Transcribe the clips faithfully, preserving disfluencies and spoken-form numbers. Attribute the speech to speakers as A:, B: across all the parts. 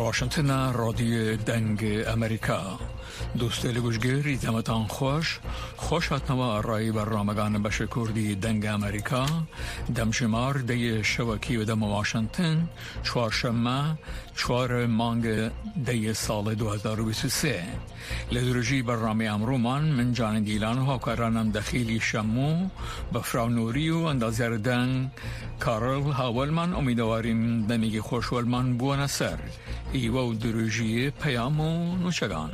A: واشنطن رادیو دنگ امریکا دوست لگوشگری دمتان خوش خوش هاتنوا رای برنامگان بشه کردی دنگ امریکا دم شمار دی شبکی و دم واشنطن چهارشنبه چهار مانگ دی سال دو هزار و بیست و سه لدرجی برنامه امرومان من جان دیلان و هاکارانم دخیلی شمو بفراو نوری و اندازیار دنگ کارل هاولمان امیدواریم دمیگی خوشولمان بوان سر ایوه و دروژی پیام و نوشگان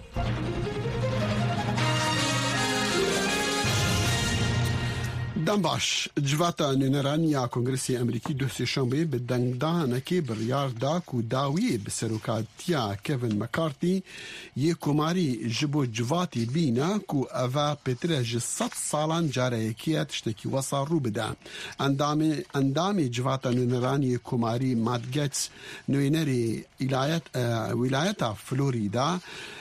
B: دم باش جواتا نونرانیا کنگرسی امریکی دو سه شنبه به دنگدان که بریار دا کو داوی به سروکاتیا کوین مکارتی یک کماری جبو جواتی بینا کو اوه پتره جست سالان جاره یکیت شتکی وصا رو بده اندام اندام جواتا نونرانی کماری مادگتس نوینری ولایت فلوریدا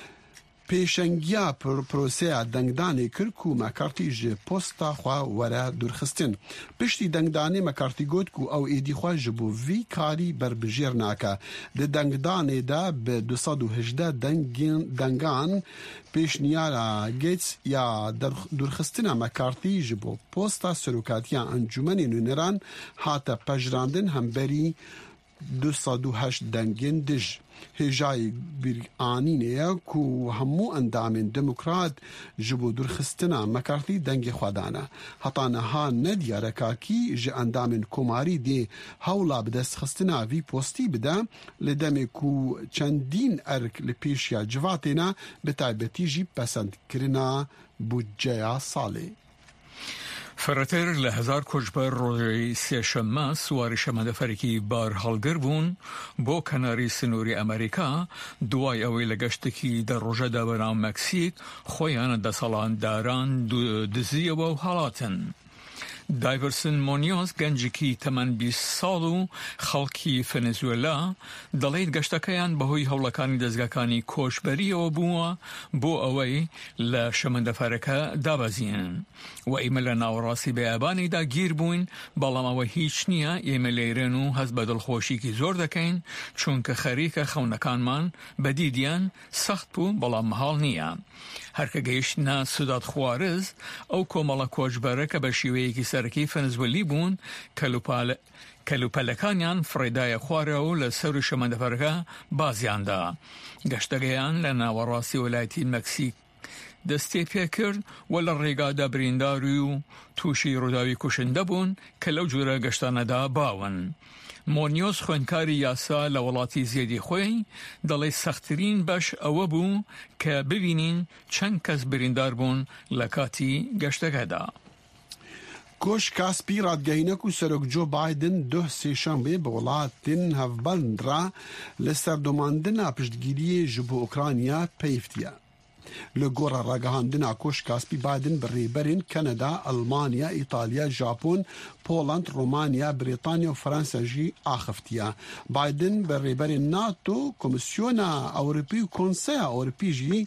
B: پیشنگیا پر پروسه دنگدانی کرکو مکارتی ج پستا خوا ورا درخستن پشتی دنگدانی مکارتی گوت کو او ایدی خوا جبو وی کاری بر بجیر ناکا د دنگدانی دا به دویست و هجده دنگین دنگان پیشنیارا گیتس یا درخستن مکارتی جبو پستا سروکاتیا انجمن نونران هاتا پجراندن همبری دویست و هشت دنگین دج هجای بیرانینه کو همو اندامین دموکرات جبو درخستنا مکارتی دنگ خودانه حتی نها ندیاره کی ج اندامین کماری دی هولا بدست خستنا وی پوستی بده لدم کو چندین ارک لپیشیا جواتینا بتایبتی جی پسند کرنا بودجه ساله
A: فراتر لهزار کجبر روی سیشمه سواری شمده فرکی بار هالگر بون با کناری سنوری امریکا دوای اوی لگشتکی در روژه دابران مکسیک خویان دسالان داران دزی و حالاتن دایورسن مونیوز گنجکی تمن بیست سالو خلکی ونزوئلا دلید گشتکیان بهوی هولکانی دزگکانی کوشبری و بوا بو اوی لشمنده فرکه دابزین و ایمل ناوراسی به ابانی دا گیر بوین بالام اوی هیچ نیا ایمل ایرنو هز بدل خوشی کی زور دکین چون که خریک خونکان من بدیدیان سخت بو بالام محال نیا هر که گیش نا سوداد خوارز او کومالا کوشبره که بشیوه کی سرکی ونزوئلی بون کلوپال کلوپلکانیان فریدای خواره و لسر شمنده فرکه بازیان دا گشتگیان لناوراسی ولایتی مکسیک دستی پی کرد ولی ریگادا برینداریو توشی روداوی کشنده بون که لو جوره گشتانه دا باون مونیوز خوانکاری یاسا لولاتی زیادی خوی دلی سخترین باش او بو که ببینین چند کس بریندار بون لکاتی گشتگه دا
B: کوش کاسپی رادگهینه کو سرک جو بایدن دو سه شنبه به ولاتین هفبند را لسر دوماندنا پشتگیری جبو اوکرانیا پیفتیه لگورا راگهاندنا کوش کاسپی بایدن بریبرین کانادا، المانیا، ایتالیا، ژاپن، پولند، رومانیا، بریتانیا و فرانسه جی آخفتیه بایدن بریبرین ناتو کمیسیونا اوروپی و کنسیا اوروپی جی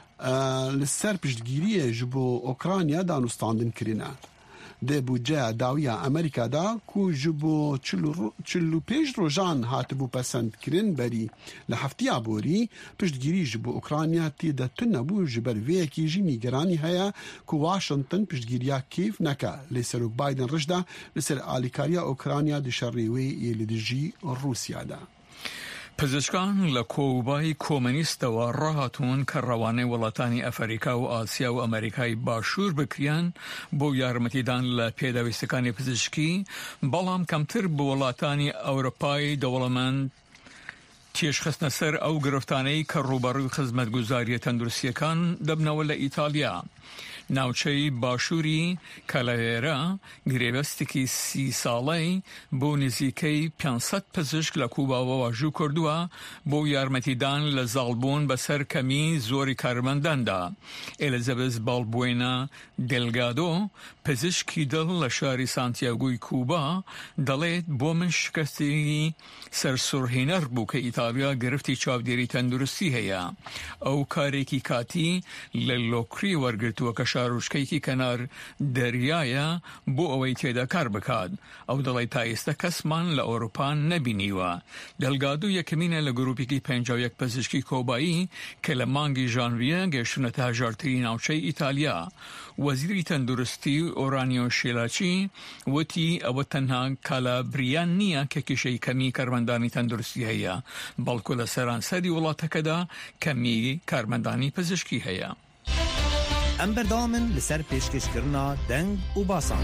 B: لسر پشتگیری جبو اوکرانیا دانستاندن کرینه ده بودجه داویا امریکا دا کو جبو چلو پیش روزان هاتبو پسند کرن بری لحفتی عبوری پشتگیری جبو اوکرانیا تی ده تنبو جبر ویکی جی نیگرانی هیا کو واشنطن پشتگیریا کیف نکا لسروک بایدن رجده لسر آلیکاریا اوکرانیا ده شریوی یلیدجی روسیا دا
A: پزشکان لکوبای کمونیست و راهاتون که روانه ولاتانی افریقا و آسیا و امریکای باشور بکریان بو یارمتیدان لپیداویستکانی پزشکی بلام کمتر بو ولاتانی اروپای دولمند تیش خستن سر او گرفتانی که روبروی خدمتگزاری تندرستیکان دبنول ایتالیا ناوچەی باشووری کەلەوێرە گرێبەستێکی سی ساڵەی بۆ نزیکەی پێنجسەد پزیشک لە کوباوە واژوو کردووە بۆ یارمەتیدان لە زاڵبوون بەسەر کەمی زۆری کارمەنداندا. ئێلزەبێز باڵبوێنە دێلگادۆ پزیشکی دڵ لە شاری سانتیاگۆی کوبا دەڵێت بۆ من شکستێکی سەرسوڕهێنەر بوو کە ئیتالیا گرفتی چاودێری تەندروستی هەیە. ئەو کارێکی کاتی لە لۆکری وەرگرتووە کە شاروشکەیەکی کەنار دەریایە بۆ ئەوەی تێدا کار بکات ئەو دەڵی تا ئێستا کەسمان لە ئەوروپا نەبینیوە. دەلگادو یەکەمینە لە گروپێکی پەنجا و یەک پزیشکی کۆبایی کە لە مانگی ژانڤیە گەیشتونەتە هەژارترین ناوچەی ئیتالیا. وەزیری تەندروستی ئۆرانیۆ شێلاچی وتی ئەوە تەنها کالابریان نییە کە کێشەی کەمی کارمەندانی تەندروستی هەیە، بەڵکو لە سەرانسەری وڵاتەکەدا کەمی کارمەندانی پزیشکی هەیە.
C: ئەم بەردەوامن لەسەر پێشکەشکردنا دەنگ و باسان.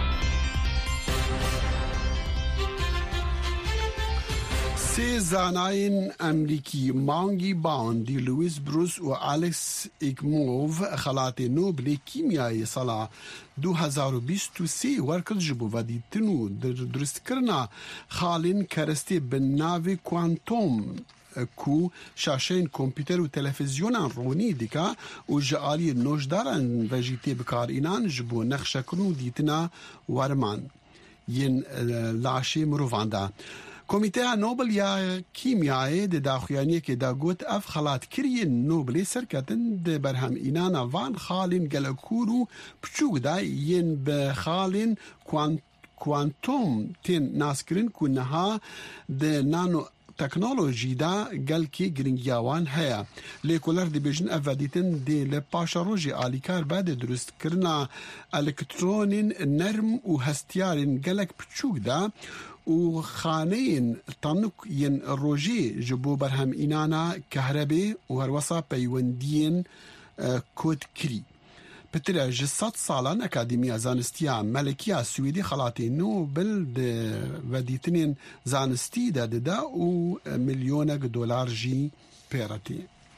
B: سێ زانایên ئەمریکی مانگی باوندی لویس بروس و ئالێکس ئیگمۆڤ خەڵاتê نۆبلê کیمیایê sala du hezar û bîst û sê werkird ji bo vedîtin û durustkirina xalên kerestê bi navê kuantom ku şaşeyên kompîter û televîzyonan ronî dike û ji aliyê nojdaran ve jî tê bikarînan ji bo nexşekirin û dîtina werman yên laşê mirovan de. Komîteya Nobel ya Kîmyayê di daxuyaniyekê de got ev xelatkiriyên Nobelê serketin di berhemînana van xalên gelekûr û piçûk de yên bi xalên kuantom tên naskirin ku niha di nano teknolojî de gelkî giringiya wan heye. Lêkoler dibêjin ev vedîtin dê li paşa rojê alîkar be di durustkirina elektronên nerm û hestiyarên gelek piçûk de û xaneyên tanûk yên rojê ji bo berhemînana kehrebê û herwesa peywendiyên kodkirî. Pitire ji sed salan Akademiya Zanistiya Melekiya Swêdî xelatê Nobel di vedîtinên zanistî de dide û milyonek dolar jî pêretî.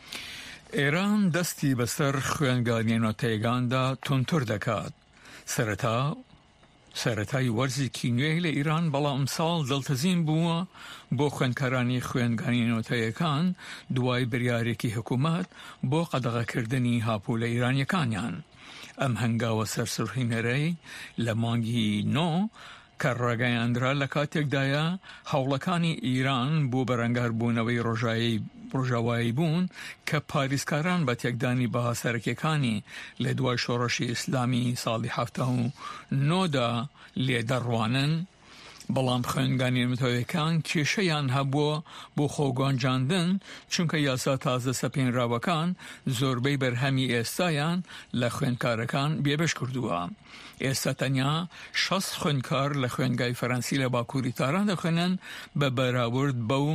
A: ئێران دەستی بەسەر خوێندگانیە نۆتەیەکاندا تونتر دەکات. سەرەتا سەرەتای وەرزێکی نوێی لە ئیران بەڵام ئەمساڵ دڵتەزین بووە بۆ خوێندکارانی خوێندگانی نۆتەیەکان دوای بریارێکی حکوومەت بۆ قەدەغەکردنی هاپوو لە ئیرانیەکانیان. ئەم هەنگاوە سەرسوڕهینەرەی لە مانگی نۆ کە ڕاگەیاندرا لە کاتێکدایە هەوڵەکانی ئیران بۆ بەرەنگاربوونەوەی ڕۆژاوایی بوون کە پاریسکاران بە تێکدانی بەها سەرەکیەکانی لە دوای شۆڕەشی ئیسلامی ساڵی هەفتە و نۆدا لێدەڕوانن، بەڵام خوێندگانی نۆتەیەکان کێشەیان هەبووە بۆ خۆگۆنجاندن چونکە یاسا تازە سەپێنراوەکان زۆربەی بەرهەمی ئێستایان لە خوێندکارەکان بێبەش کردووە. ئێستا تەنیا شەست خوێندکار لە خوێندگای فەرەنسی لە باکووری تاران دەخوێنن بە بەراورد بەو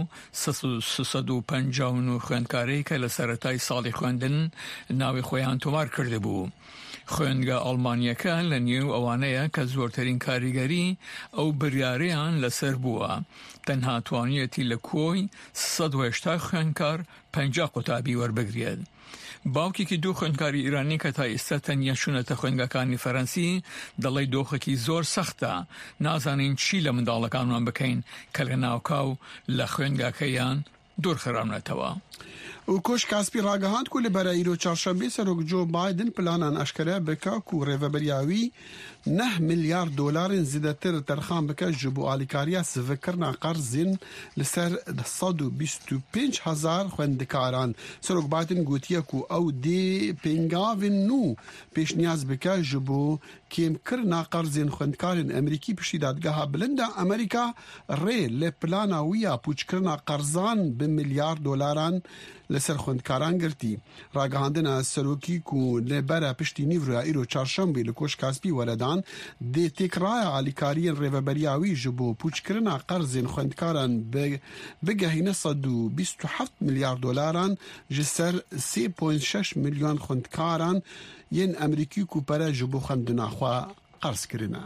A: سەد و پەنجا و نۆ خوێندکارەی کە لە سەرەتای ساڵی خوێندن ناوی خۆیان تۆمار کردبوو. خوێندگە ئەڵمانیەکە لە نێو ئەوانەیە کە زۆرترین کاریگەری ئەو بریارەیان لەسەر بووە، تەنها توانیەتی لە کۆی سەد و هەشتا خوێندکار پەنجا قوتابی وەربگرێت. باوکێکی دوو خوێندکاری ئیرانی کە تا ئێستا تەنیا چوونەتە خوێندگەکانی فەرەنسی دەڵێ دۆخێکی زۆر سەختە، نازانین چی لە منداڵەکانمان بکەین کە لە ناوکاو لە خوێندگاکەیان دوورخراونەتەوە.
B: û Koş Kaspî ragihand ku li bera îro çarşembê Serok Joe Biden planan eşkere bike ku rêveberiya wî neh milyar dolarên zêdetir terxan bike ji bo alîkariya sivikirina qerzên li ser sed û bîst û pênc hezar xwendikaran. Serok Biden gotiye ku ew dê pêngavên nû pêşniyaz bike ji bo kêmkirina qerzên xwendikarên Emerîkî piştî dadgeha bilind a Amerîka rê li plana wî ya pûçkirina qerzan bi milyar dolaran li ser xwendikaran girtî. Ragihandina serokî ku li bera piştî nîvroya îro çarşembê li Koş Kaspî weredan dê têkiraya alîkariyên rêveberiya wî ji bo pûçkirina qerzên xwendikaran bigehîne sed û bîst û heft milyar dolaran ji ser sê point şeş milyon xwendikaran yên Emerîkî ku pere ji bo xwendina xwe qerz kirine.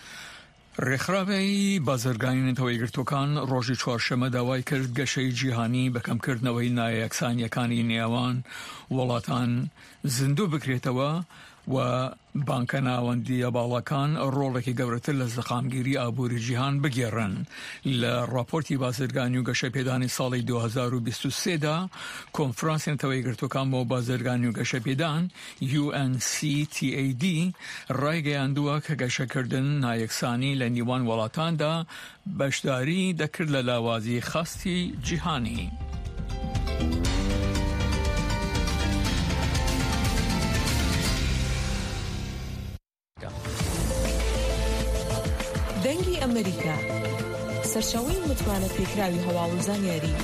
A: ڕێکخراوەی بازرگانی نەتەوەی گرتوەکان ڕۆژی چوارشەمە داوای کرد گەشەی جیهانی بەکەمکردنەوەی نایەکسانیەکانی نێوان وڵاتان زیندوو بکرێتەوە و بانکە ناوەندیە باڵەکان ڕۆڵێکی گەورەتر لە زەخامگیری ئابووری جیهان بگێڕن. لە راپۆرتی بازرگانی و گەشەپێدانی ساڵی دو هەزار و بیست و سێ دا کۆنفرانسی نەتەوەی گرتوەکان بۆ بازرگانی و گەشەپێدان یو ئەن سی تی ئەی دی ڕایگەیاندووە کە گەشەکردن نایەکسانی لە نیوان وڵاتاندا بەشداری دەکرد لە لاوازی خاستی جیهانی.
D: دەنگی ئەمریکا سەرچاوەی متمانە پێکراوی هەواڵ و زانیاری.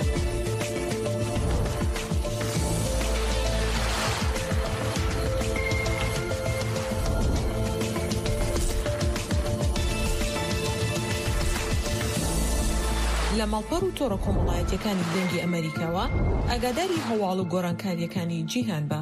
D: لە ماڵپەڕ و تۆڕە کۆمەڵایەتیەکانی دەنگی ئەمریکاوە ئاگاداری هەواڵ و گۆڕانکاریەکانی جیهان بە.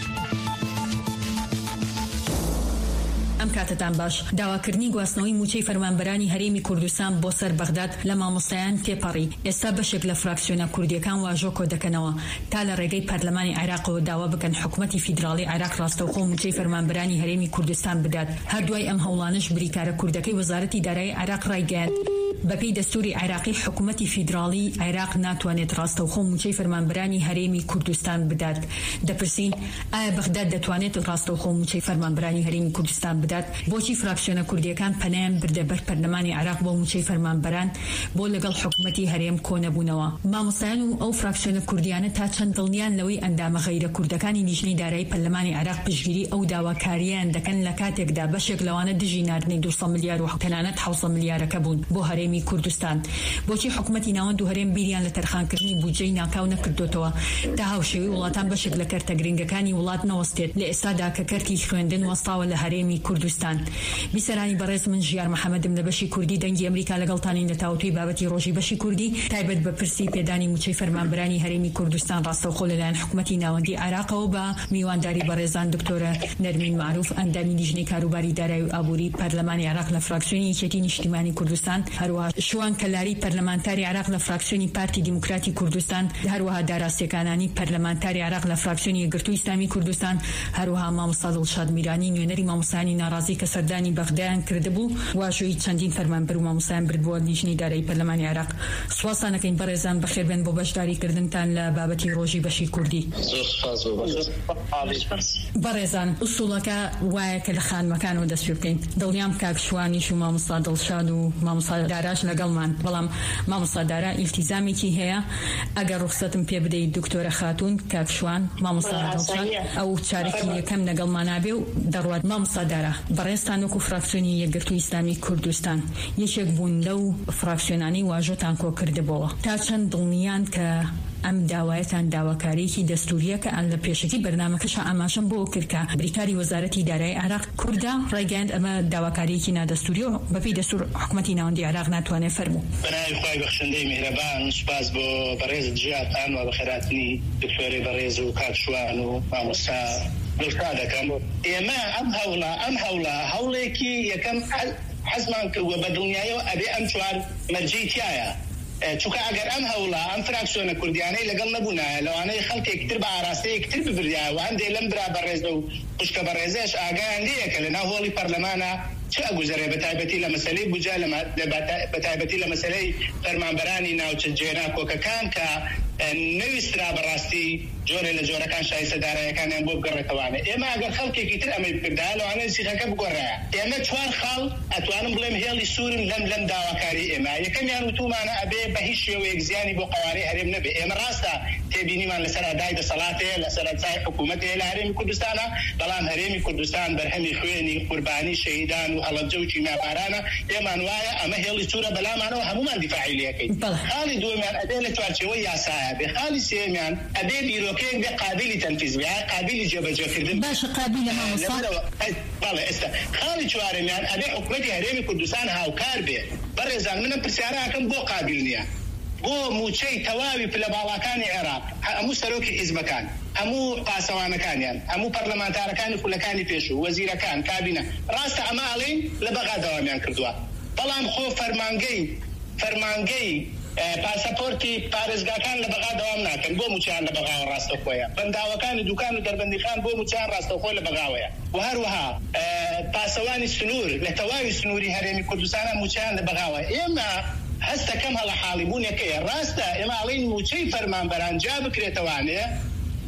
E: ئەم کاتتان باش. داواکردنی گواستنەوەی موچەی فەرمانبەرانی هەرێمی کوردستان بۆ سەر بەغداد لە مامۆستایان تێپەڕی. ئێستا بەشێک لە فراکسیۆنە کوردیەکان واژۆ کۆ دەکەنەوە تا لە ڕێگەی پەرلەمانی عێراقەوە داوا بکەن حکوومەتی فیدراڵی عێراق ڕاستەوخۆ موچەی فەرمانبەرانی هەرێمی کوردستان بدات. هەردوای ئەم هەوڵانش بریکارە کوردەکەی وەزارەتی دارایی عێراق ڕایگەیاند بەپێی دەستوری عێراقی حکوومەتی فیدراڵی عێراق ناتوانێت ڕاستەوخۆ موچەی فەرمانبەرانی هەرێمی کوردستان بدات. دەپرسین ئایا بەغداد دەتوانێت ڕاستەوخۆ موچەی فەرمانبەرانی هەرێمی کوردستان بدات؟ بۆچی فراکسیۆنە کوردیەکان پەنایان بردە بەر پەرلەمانی عێراق بۆ موچەی فەرمانبەران بۆ لەگەڵ حکوومەتی هەرێم کۆنەبوونەوە؟ مامۆستایان و ئەو فراکسیۆنە کوردیانە تا چەند دڵنیان لەوەی ئەندامە غەیرە کوردەکانی لیژنەی دارایی پەرلەمانی عێراق پشتگیری ئەو داواکاریان دەکەن لە کاتێکدا بەشێک لەوانە دژی ناردنی دووسە ملیار و تەنانەت حوسە ملیارەکە بوون بۆ هەرێمی کوردستان. بۆچی حکوومەتی ناوەند و هەرێم بیریان لە تەرخانکردنی بودجەی ناکاو نەکردوتەوە تا هاوشێوەی وڵاتان بەشێک لە کەرتە گرنگەکانی وڵات نەوەستێت لە ئێستادا کە کەرتی خوێندن وەستاوە لە هەرێمی کوردستان؟ بیسەرانی بەڕێز من ژیار محەممەدم لە بەشی کوردی دەنگی ئەمریکا لەگەڵتانی لە تاوتوی بابەتی ڕۆژی بەشی کوردی تایبەت بە پرسی پێدانی موچەی فەرمانبەرانی هەرێمی کوردستان ڕاستەوخۆ لەلایەن حکوومەتی ناوەندی عێراقەوە بە میوانداری بەڕێزان دکتۆرە نەرمین معروف ئەندامی لیژنەی کاروباری دارایی و ئابووری پەرلەمانی عێراق لە فراکسیۆنی یەکێتی نیشتیمانی کوردستان، هەروەها شوان کەلاری پەرلەمانتاری عێراق لە فراکسیۆنی پارتی دیموکراتی کوردستان، هەروەها داراسیەکانانی پەرلەمانتاری عێراق لە فراکسیۆنی یەکگرتووی ئیسلامی کوردستان، هەروەها مامۆستا دڵشاد میرانی نوێنەری مامۆستانی ناڕازی کە سەردانی بەغدایان کردبوو واژۆی چەندین فەرمانبەر و مامۆستایان بردبووە لیژنەی دارایی پەرلەمانی عێراق. سوپاسانەکەین بەڕێزان بەخێربێن بۆ بەشداریکردنتان لە بابەتی ڕۆژی بەشی کوردی. بەڕێزان ئوسوڵەکە وایە کە لە خانمەکانەوە دەست پێ بکەین. دڵنیام کاک شوانیش و مامۆستا دڵشاد و مامۆستا داراش لەگەڵمان، بەڵام مامۆستا دارا ئیلتیزامێکی هەیە ئەگەر ڕوخسەتم پێ بدەیت دکتۆرە خاتون کاک شوان مامۆستا دڵشاد ئەو چارەکی یەکەم لەگەڵمان نابێ و دەڕوات. مامۆستا دارا بەڕێزتان وەکو فراکسیۆنی یەکگرتووی ئیسلامی کوردستان یەکێک بوون لەو فراکسیۆنانی واژۆتان کۆ کردبەوە. تا چەند دڵنیان کە ئەم داوایەتان داواکاریەکی دەستوریە کە ئەن لە پێشەکی بەرنامەکەش ئاماژەم بۆ کرد کە بریکاری وەزارەتی دارایی عێراق کووردا ڕایگەیاند ئەمە داواکاریەکی نادەستوری و بەپێی دەستور حکوومەتی ناوەندی عێراق ناتوانێت فەرموو.
F: بەناوی خوای بەخشندەی میهرەبان، سوپاس بۆ بەڕێزت ژیارتان و بەخێراتنی دکتۆرەی بەڕێز و کاک شوان و مامۆستا دڵشاد دەکەم. ئێمە ئەم هەوڵە ئەم هەوڵە هەوڵێکی یەکەم حەزمان کردووە بە دڵنیایەوە ئەبێ ئەم چوار مەرجەی تایە. چونکە ئەگەر ئەم هەوڵە ئەم فراکسیۆنە کوردیانەی لەگەڵ نەبوونایە لەوانەیە خەڵکێکتر بە ئاراستەیەکتر ببریایە و هەندێ لەم برا بەڕێزە و خوشکە بەڕێزەش ئاگایان لێیە کە لەناو هۆڵی پەرلەمانە چه ئەگوزارێ بەتایبەتی لە مەسەلەی بودجە بەتایبەتی لە مەسەلەی فەرمانبەرانی ناوچە جێنا کۆکەکان کە نەویسترا بەڕاستی جۆرە لە جۆرەکان شایستە دارایەکانیان بۆ بگەڕێتەوانە. ئێمە ئەگەر خەڵکێکی تر ئەمەی بکردایە لەوانەیە سیخەکە بگۆڕایە. ئێمە چوار خاڵ ئەتوانم بڵێم هێڵی سوورن لەم لەم داواکاری ئێمە. یەکەمیان وتومانە ئەبێ بە هیچ شێوەیەک زیانی بۆ قەوارەی هەرێم نەبێ. ئێمە ڕاستە تێبینیمان لەسەر ئەدای دەسەڵاتەیە لەسەر ئەجزای حکوومەتەیە لە هەرێمی کوردستانە، بەڵام هەرێمی کوردستان بەرهەمی خوێنی قوربانی شەهیدان و هەڵەبجە و چیناپارانە ئێمان وایە ئەمە هێڵی سوورە بەلامانەوە هەمومان دیفاعی لەکەین. خاڵی دووەمیان ئەبێ لە چوارچێوەی یاسایە بێ. خاڵی سێمیان ئەبێ بیرۆکەیەک بێ قابلی تەنفیز بێ، قابلی جێبەجێکردن
E: باشە قابلە مامۆستا.
F: بەڵێ ئێستا خاڵی چوارەمیان ئەبێ حکوومەتی هەرێمی کوردستان هاوکار بێ. بەڕێزان منم پرسیارەکەم بۆ قابل نییە بۆ موچەی تەواوی پلە باڵاکانی عێراق، هەموو سەرۆکی حیزبەکان، هەموو پاسەوانەکانیان، هەموو پەرلەمانتارەکانی خولەکانی پێشوو، وەزیرەکان، کابینە، ڕاستە ئەمە ئەڵێن لە بەغا داوامیان کردووە. بەڵام خۆ فەرمانگەی فەرمانگەی پاسەپۆرتی پارێزگاکان لە بەغا دەوام ناکەن، بۆ موچیان لە بەغاوە ڕاستەوخۆیە. بەنداوەکانی دوکان و دەربەندیخان بۆ موچیان ڕاستەوخۆ لە بەغاوەیە. و هەروەها پاسەوانی سنوور لە تەواوی سنووری هەرێمی کوردستانە موچیان لە بەغاوە. ئێمە هەستەکەم هەڵە حاڵی بوونەکەیە. ڕاستە ئێمە ئەڵێن موچەی فەرمانبەران جا بکرێتەوانەیە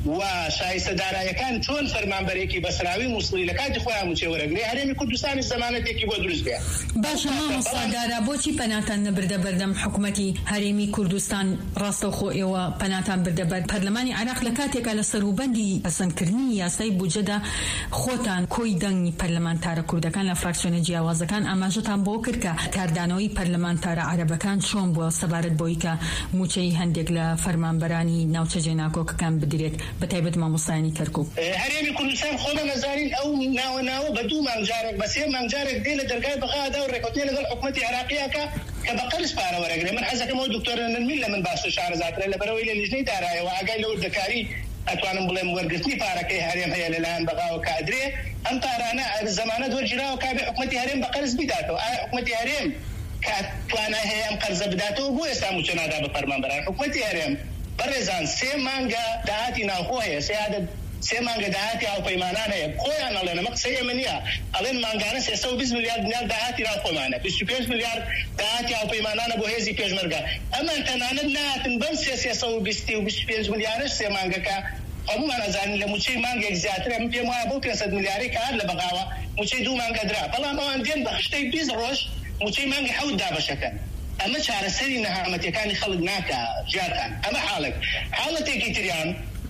F: و شایستەدارایەکان چۆن فەرمانبەرێکی بەسراوی مووسڵی لە کاتی خۆیان موچەی وەرەگرێ هەرێمی کوردستانی زەمانەتێکی بۆ دروست بێ.
E: باشە مامۆستادارە بۆچی پەناتان نەبردە بەردەم حکوومەتی هەرێمی کوردستان؟ ڕاستەوخۆ ئێوە پەناتان بردە بەر پەرلەمانی عێراق لە کاتێکا لە سەروبەندی پەسەندکردنی یاسای بودجەدا خۆتان کۆی دەنگی پەرلەمانتارە کوردەکان لە فراکسیۆنە جیاوازەکان ئاماژەتان بۆ کرد کە کاردانەوەی پەرلەمانتارە عەرەبەکان چۆن بووە سەبارەت بۆی کە موچەی هەندێک لە فەرمانبەرانی ناوچە جێناکۆکەکان بدرێت بەتایبەت مامۆستایانی کەرکووک.
F: هەرێمی کوردستان خۆمە نەزانین ئەو ناوە ناوە بە دوو مانگجارێک بە سێ مانگجارێک دێ لە دەرگای بەغادا و ڕێکوتنی لەگەڵ حکوومەتی عێراقیەکە کە بە قەرز پارە وەرەگرێ. من حەزەکەمەوە دکتۆر نەرمین لە من باشتر شارەزاترە لەبەرەوەی لە لیژنەی دارایەوە ئاگای لە وردەکاری ئەتوانم بڵێم وەرگرتنی پارەکەی هەرێم هەیە لەلایەن بەغاوە کادرێ ئەم پارانە زەمانەت وەرگیراوە کابێ حکوومەتی هەرێم بە قەرز بیداتەوە. ئایا حکوومەتی هەرێم کە توانای هەیە ئەم قەرزە بداتەوە بۆ ئێستا موچە نادا بە فەرمانبەران؟ حکوومەتی هەرێم بەڕێزان سێ مانگە داهاتی ناوخۆ هەیە، سێ عادەت سێ مانگە داهاتی هاوپەیمانان هەیە. خۆیان ئەڵێن ئەمە قسەی ئێمە نییە، ئەڵێن مانگانە سێسە و بیست میلیارد دینار داهاتی ناوخۆمانە، بیست و پێنج میلیارد داهاتی هاوپەیمانانە بۆ هێزی پێشمەرگە. ئەمان تەنانەت نهاتن بەم سێ سێسە و بیست و بیست و پێنج میلیارش سێ مانگەکە هەمومان ئەزانین لە موچەی مانگێک زیاترە. من پێم وایە بۆ پێنجسەد میلیاری کە هەر لە بەغاوە موچەی دوو مانگە درا، بەڵام ئەوان دێن بە خشتەی بیست ڕۆژ موچەی مانگی حەوت دابەشەکەن. ئەمە چارەسەری نەهامەتیەکانی خەڵک ناکە ژیانتان. ئەمە حاڵێک. حاڵەتێکی تریان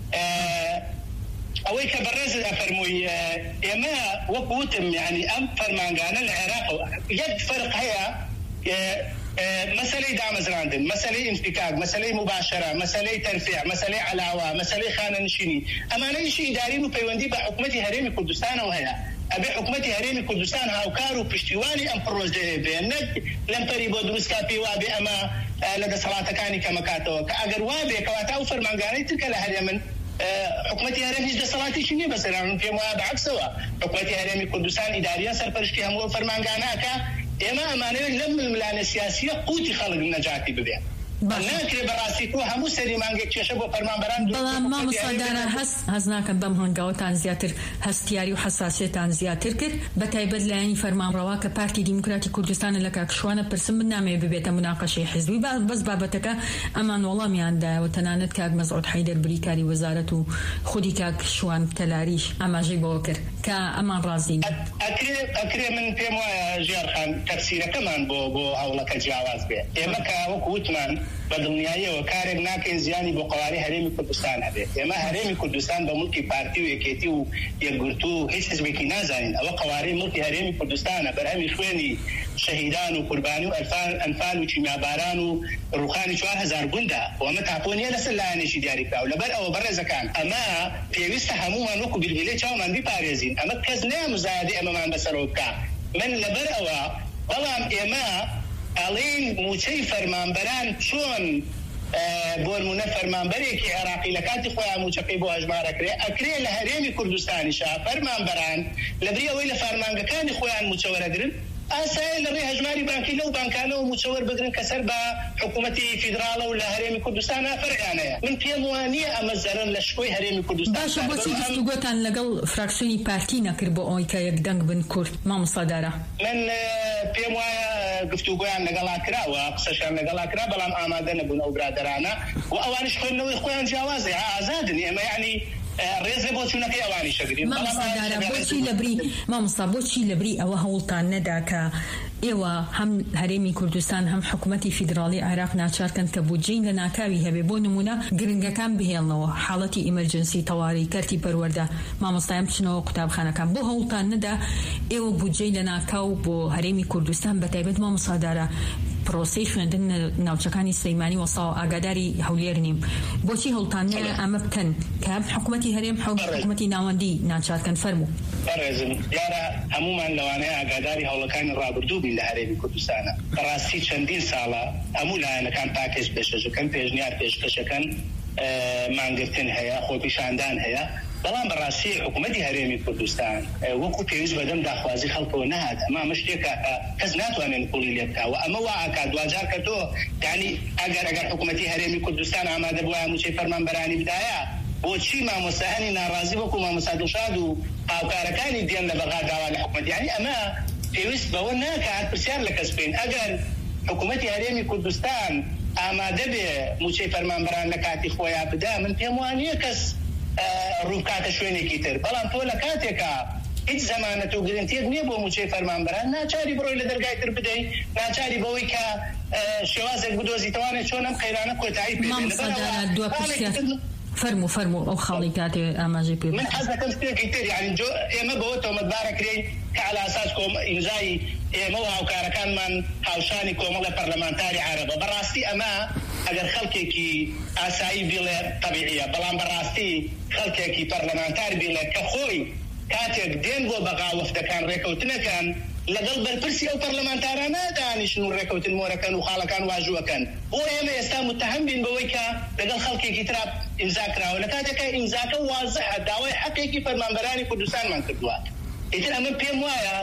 F: ئەوەی کە بەڕێزت ئەفەرمووی ئێمە وەکو وتم یعنی ئەم فەرمانگانە لە عێراق یەک فەرق هەیە، مەسەلەی دامەزراندن، مەسەلەی ئینفیکاک، مەسەلەی مباشرە، مەسەلەی تەرفیع، مەسەلەی عەلاوە، مەسەلەی خانەنشینی. ئەمانە ئیشی ئیدارین و پەیوەندی بە حکوومەتی هەرێمی کوردستانەوە هەیە. ئەبێ حکوومەتی هەرێمی کوردستان هاوکار و پشتیوانی ئەم پرۆژەیە بێ، نەک لەمپەری بۆ دروستکا پێی وابێ ئەمە لە دەسەڵاتەکانی کەمەکاتەوە، کە ئەگەر وابێ کەواتە ئەو فەرمانگانەی ترکە لە هەرێمن حکوومەتی هەرێم هیچ دەسەڵاتێکی نییە بەسەران. پێم وایە بەعەکسەوە حکوومەتی هەرێمی کوردستان ئیداریە سەرپەرشتی هەموو فەرمانگانەکە. ئێمە ئەمانەوێت لەم ململانە سیاسیە قوتی خەڵک نەجاتی ببێت. ناکرێ بەڕاستی تۆ هەموو سەری مانگێک کێشە بۆ فەرمانبەران.
E: بەڵام مامۆستادارە هەست هەز ناکەم بەم هەنگاوتان زیاتر هەستیاری و حەساسیەتان زیاتر کرد، بەتایبەت لایەنی فەرمانڕەوا کە پارتی دیموکراتی کوردستانە لە کاکشوانە پرسم من نامەوێت ببێتە مناقەشەی حیزبی بەس بابەتەکە ئەمان وەڵامیاندایەوە. تەنانەت کاک مەزعود حەیدەر بریکاری وەزارەت و خودی کاکشوان تەلاریش ئاماژەی بەوە کرد کە ئەمان ڕازین.
F: ئەکرێ من پێم وایە ژیارخان تەفسیرەکەمان بۆ بۆ هەوڵەکە جیاواز بێ. ئێمە کە وەکو وتمان بەدڵنیاییەوە کارێک ناکەین زیانی بۆ قەواری هەرێمی کوردستان هەبێت. ئێمە هەرێمی کوردستان بە مڵکی پارتی و یەکێتی و یەکگرتو و هیچ حزبێکی نازانین. ئەوە قەواری مڵکی هەرێمی کوردستانە، بەرهەمی خوێنی شەهیدان و قوربانی و ئەنفال و چیمیاباران و ڕوخانی چوار هەزار گوندا و ئەمە تاپۆنیە لەسەر لایەنێکی دیاریکراوە. لەبەر ئەوە بەڕێزەکان ئەمە پێویستە هەمومان وەکو بیلبیلەی چاومان بیپارێزین. ئەمە کەس نەیە مزایدەی ئەمەمان بەسەرەوە بکە. من لەبەر ئەوە بەڵام ئێمە ئەڵێن موچەی فەرمانبەران چۆن بۆ نمونە فەرمانبەرێکی عێراقی لە کاتی خۆیان موچەکەی بۆ هەژمارەکرێ ئەکرێ لە هەرێمی کوردستانیشا فەرمانبەران لەبری ئەوەی لە فەرمانگەکانی خۆیان موچە وەرەگرن ئاسایە لە ڕێی هەژماری بانکی لەو بانکانەوە موچە وەربگرن کە سەر بە حکوومەتی فیدراڵە و لە هەرێمی کوردستان فەرقیانەیە. من پێم وانییە ئەمە زەرن لە شکۆی هەرێمی کوردستان.
E: باشە بۆچی گفتوگۆتان لەگەڵ فراکسیۆنی پارتی نەکرد بۆ ئەوەی کە یەک دەنگ بن کورد مامۆستادارە؟
F: من پێم وایە گفتوگۆیان لەگەڵا کراوە، قسەشیان لەگەڵا کرا، بەڵام ئامادە نەبوون ئەو برادەرانە و ئەوانش خوێندنەوەی خۆیان جیاوازێ ئازادن. ئێمە یعنی ڕێزێ بۆ چوونەکەی ئەوانی شەگرین.
E: مامۆستادارە بۆچی لەبری مامۆستا بۆچی لەبری ئەوە هەوڵتان نەدا کە ئێوە هەم هەرێمی کوردستان هەم حکوومەتی فیدراڵی عێراق ناچارکەن کە بودجەی لە ناکاوی هەبێ بۆ نمونە گرنگەکان بهێڵنەوە، حاڵەتی ئیمەرجنسی تەواوی کەرتی پەروەردە مامۆستایان بچنەوە قوتابخانەکان. بۆ هەوڵتان نەدا ئێوە بودجەی لە ناکاو بۆ هەرێمی کوردستان بەتایبەت مامۆستادارە پرۆسەی خوێندن ناوچەکانی سلەیمانی وەساو ئاگاداری هەولێر نیم، بۆچی هەوڵتان نەیە ئەمە بکەن کە حکوومەتی هەرێم حکوومەتی ناوەندی ناچارکەن؟ فەرموو.
F: بەڕێزم دیارە هەمومان لەوانەیە ئاگاداری هەوڵەکانی ڕابردوو بین لە هەرێمی کوردستانە. بەڕاستی چەندین ساڵە هەموو لایەنەکان پاکێج پێشەکەن، پێشنیار پێشکەشەکەن، مانگرتن هەیە، خۆپیشاندان هەیە، بەڵام بەڕاستی حکوومەتی هەرێمی کوردستان وەکو پێویست بەدەم داخوازی خەڵکەوە نەهات. ئەمە ئەمە شتێکە کەس ناتوانێت پوڵی لێ بکاوە. ئەمە وا ئاکات دوجار کە تۆ یعنی ئەگەر ئەگەر حکوومەتی هەرێمی کوردستان ئامادە بووە موچەی فەرمانبەرانی بدایە، بۆچی مامۆستایانی ناڕازی وەکو مامۆستا دڵشاد و هاوکارەکانی دێن لە بەغا داوا لە حکوومەت؟ یعنی ئەمە پێویست بەوە ناکات پرسیار لە کەس بکەین. ئەگەر حکوومەتی هەرێمی کوردستان ئامادە بێ موچەی فەرمانبەران لە کاتی خۆیان بدا، من پێم وانییە کەس ڕووکاتە شوێنێکی تر بەڵام تۆ لە کاتێکە هیچ زەمانەت و گرنتیەک نییە بۆ موچەی فەرمانبەران ناچاری بڕۆی لە دەرگای تر بدەیت ناچاری بەوەی کە شێوازێک بدۆزیتەوانێت چۆن ئەم قەیرانە کۆتایی پێ
E: فرمو فرمو او خاڵی کاتێ ئاماژەی پێ
F: من حەز دەکەم شتێکی تر یعنی ئێمە بەوە تۆمەتبارەکرێن کە عەلى ئاساس ئیمزای ئێمە و هاوکارەکانمان هاوشانی کۆمەڵە پەرلەمانتاری عەرەبە بەڕاستی ئەمە ئەگەر خەڵکێکی ئاسایی بڵێ طەبیعیە بەڵام بەڕاستی خەڵکێکی پەرلەمانتار بڵێ کە خۆی کاتێک دێن بۆ بەغا وەفدەکان ڕێکەوتنەکان لەگەڵ بەرپرسی ئەو پەرلەمانتارانە دانیشن و ڕێکەوتن مۆرەکەن و خاڵەکان واژووەکەن بۆ ئێمە ئێستا متهم بین بەوەی کە لەگەڵ خەڵکێکی ترا ئیمزا کراوە لە کاتێکە ئیمزاکە وازەحە داوای حەقێکی فەرمانبەرانی کوردستانمان کردووە ئیتر ئەمە پێم وایە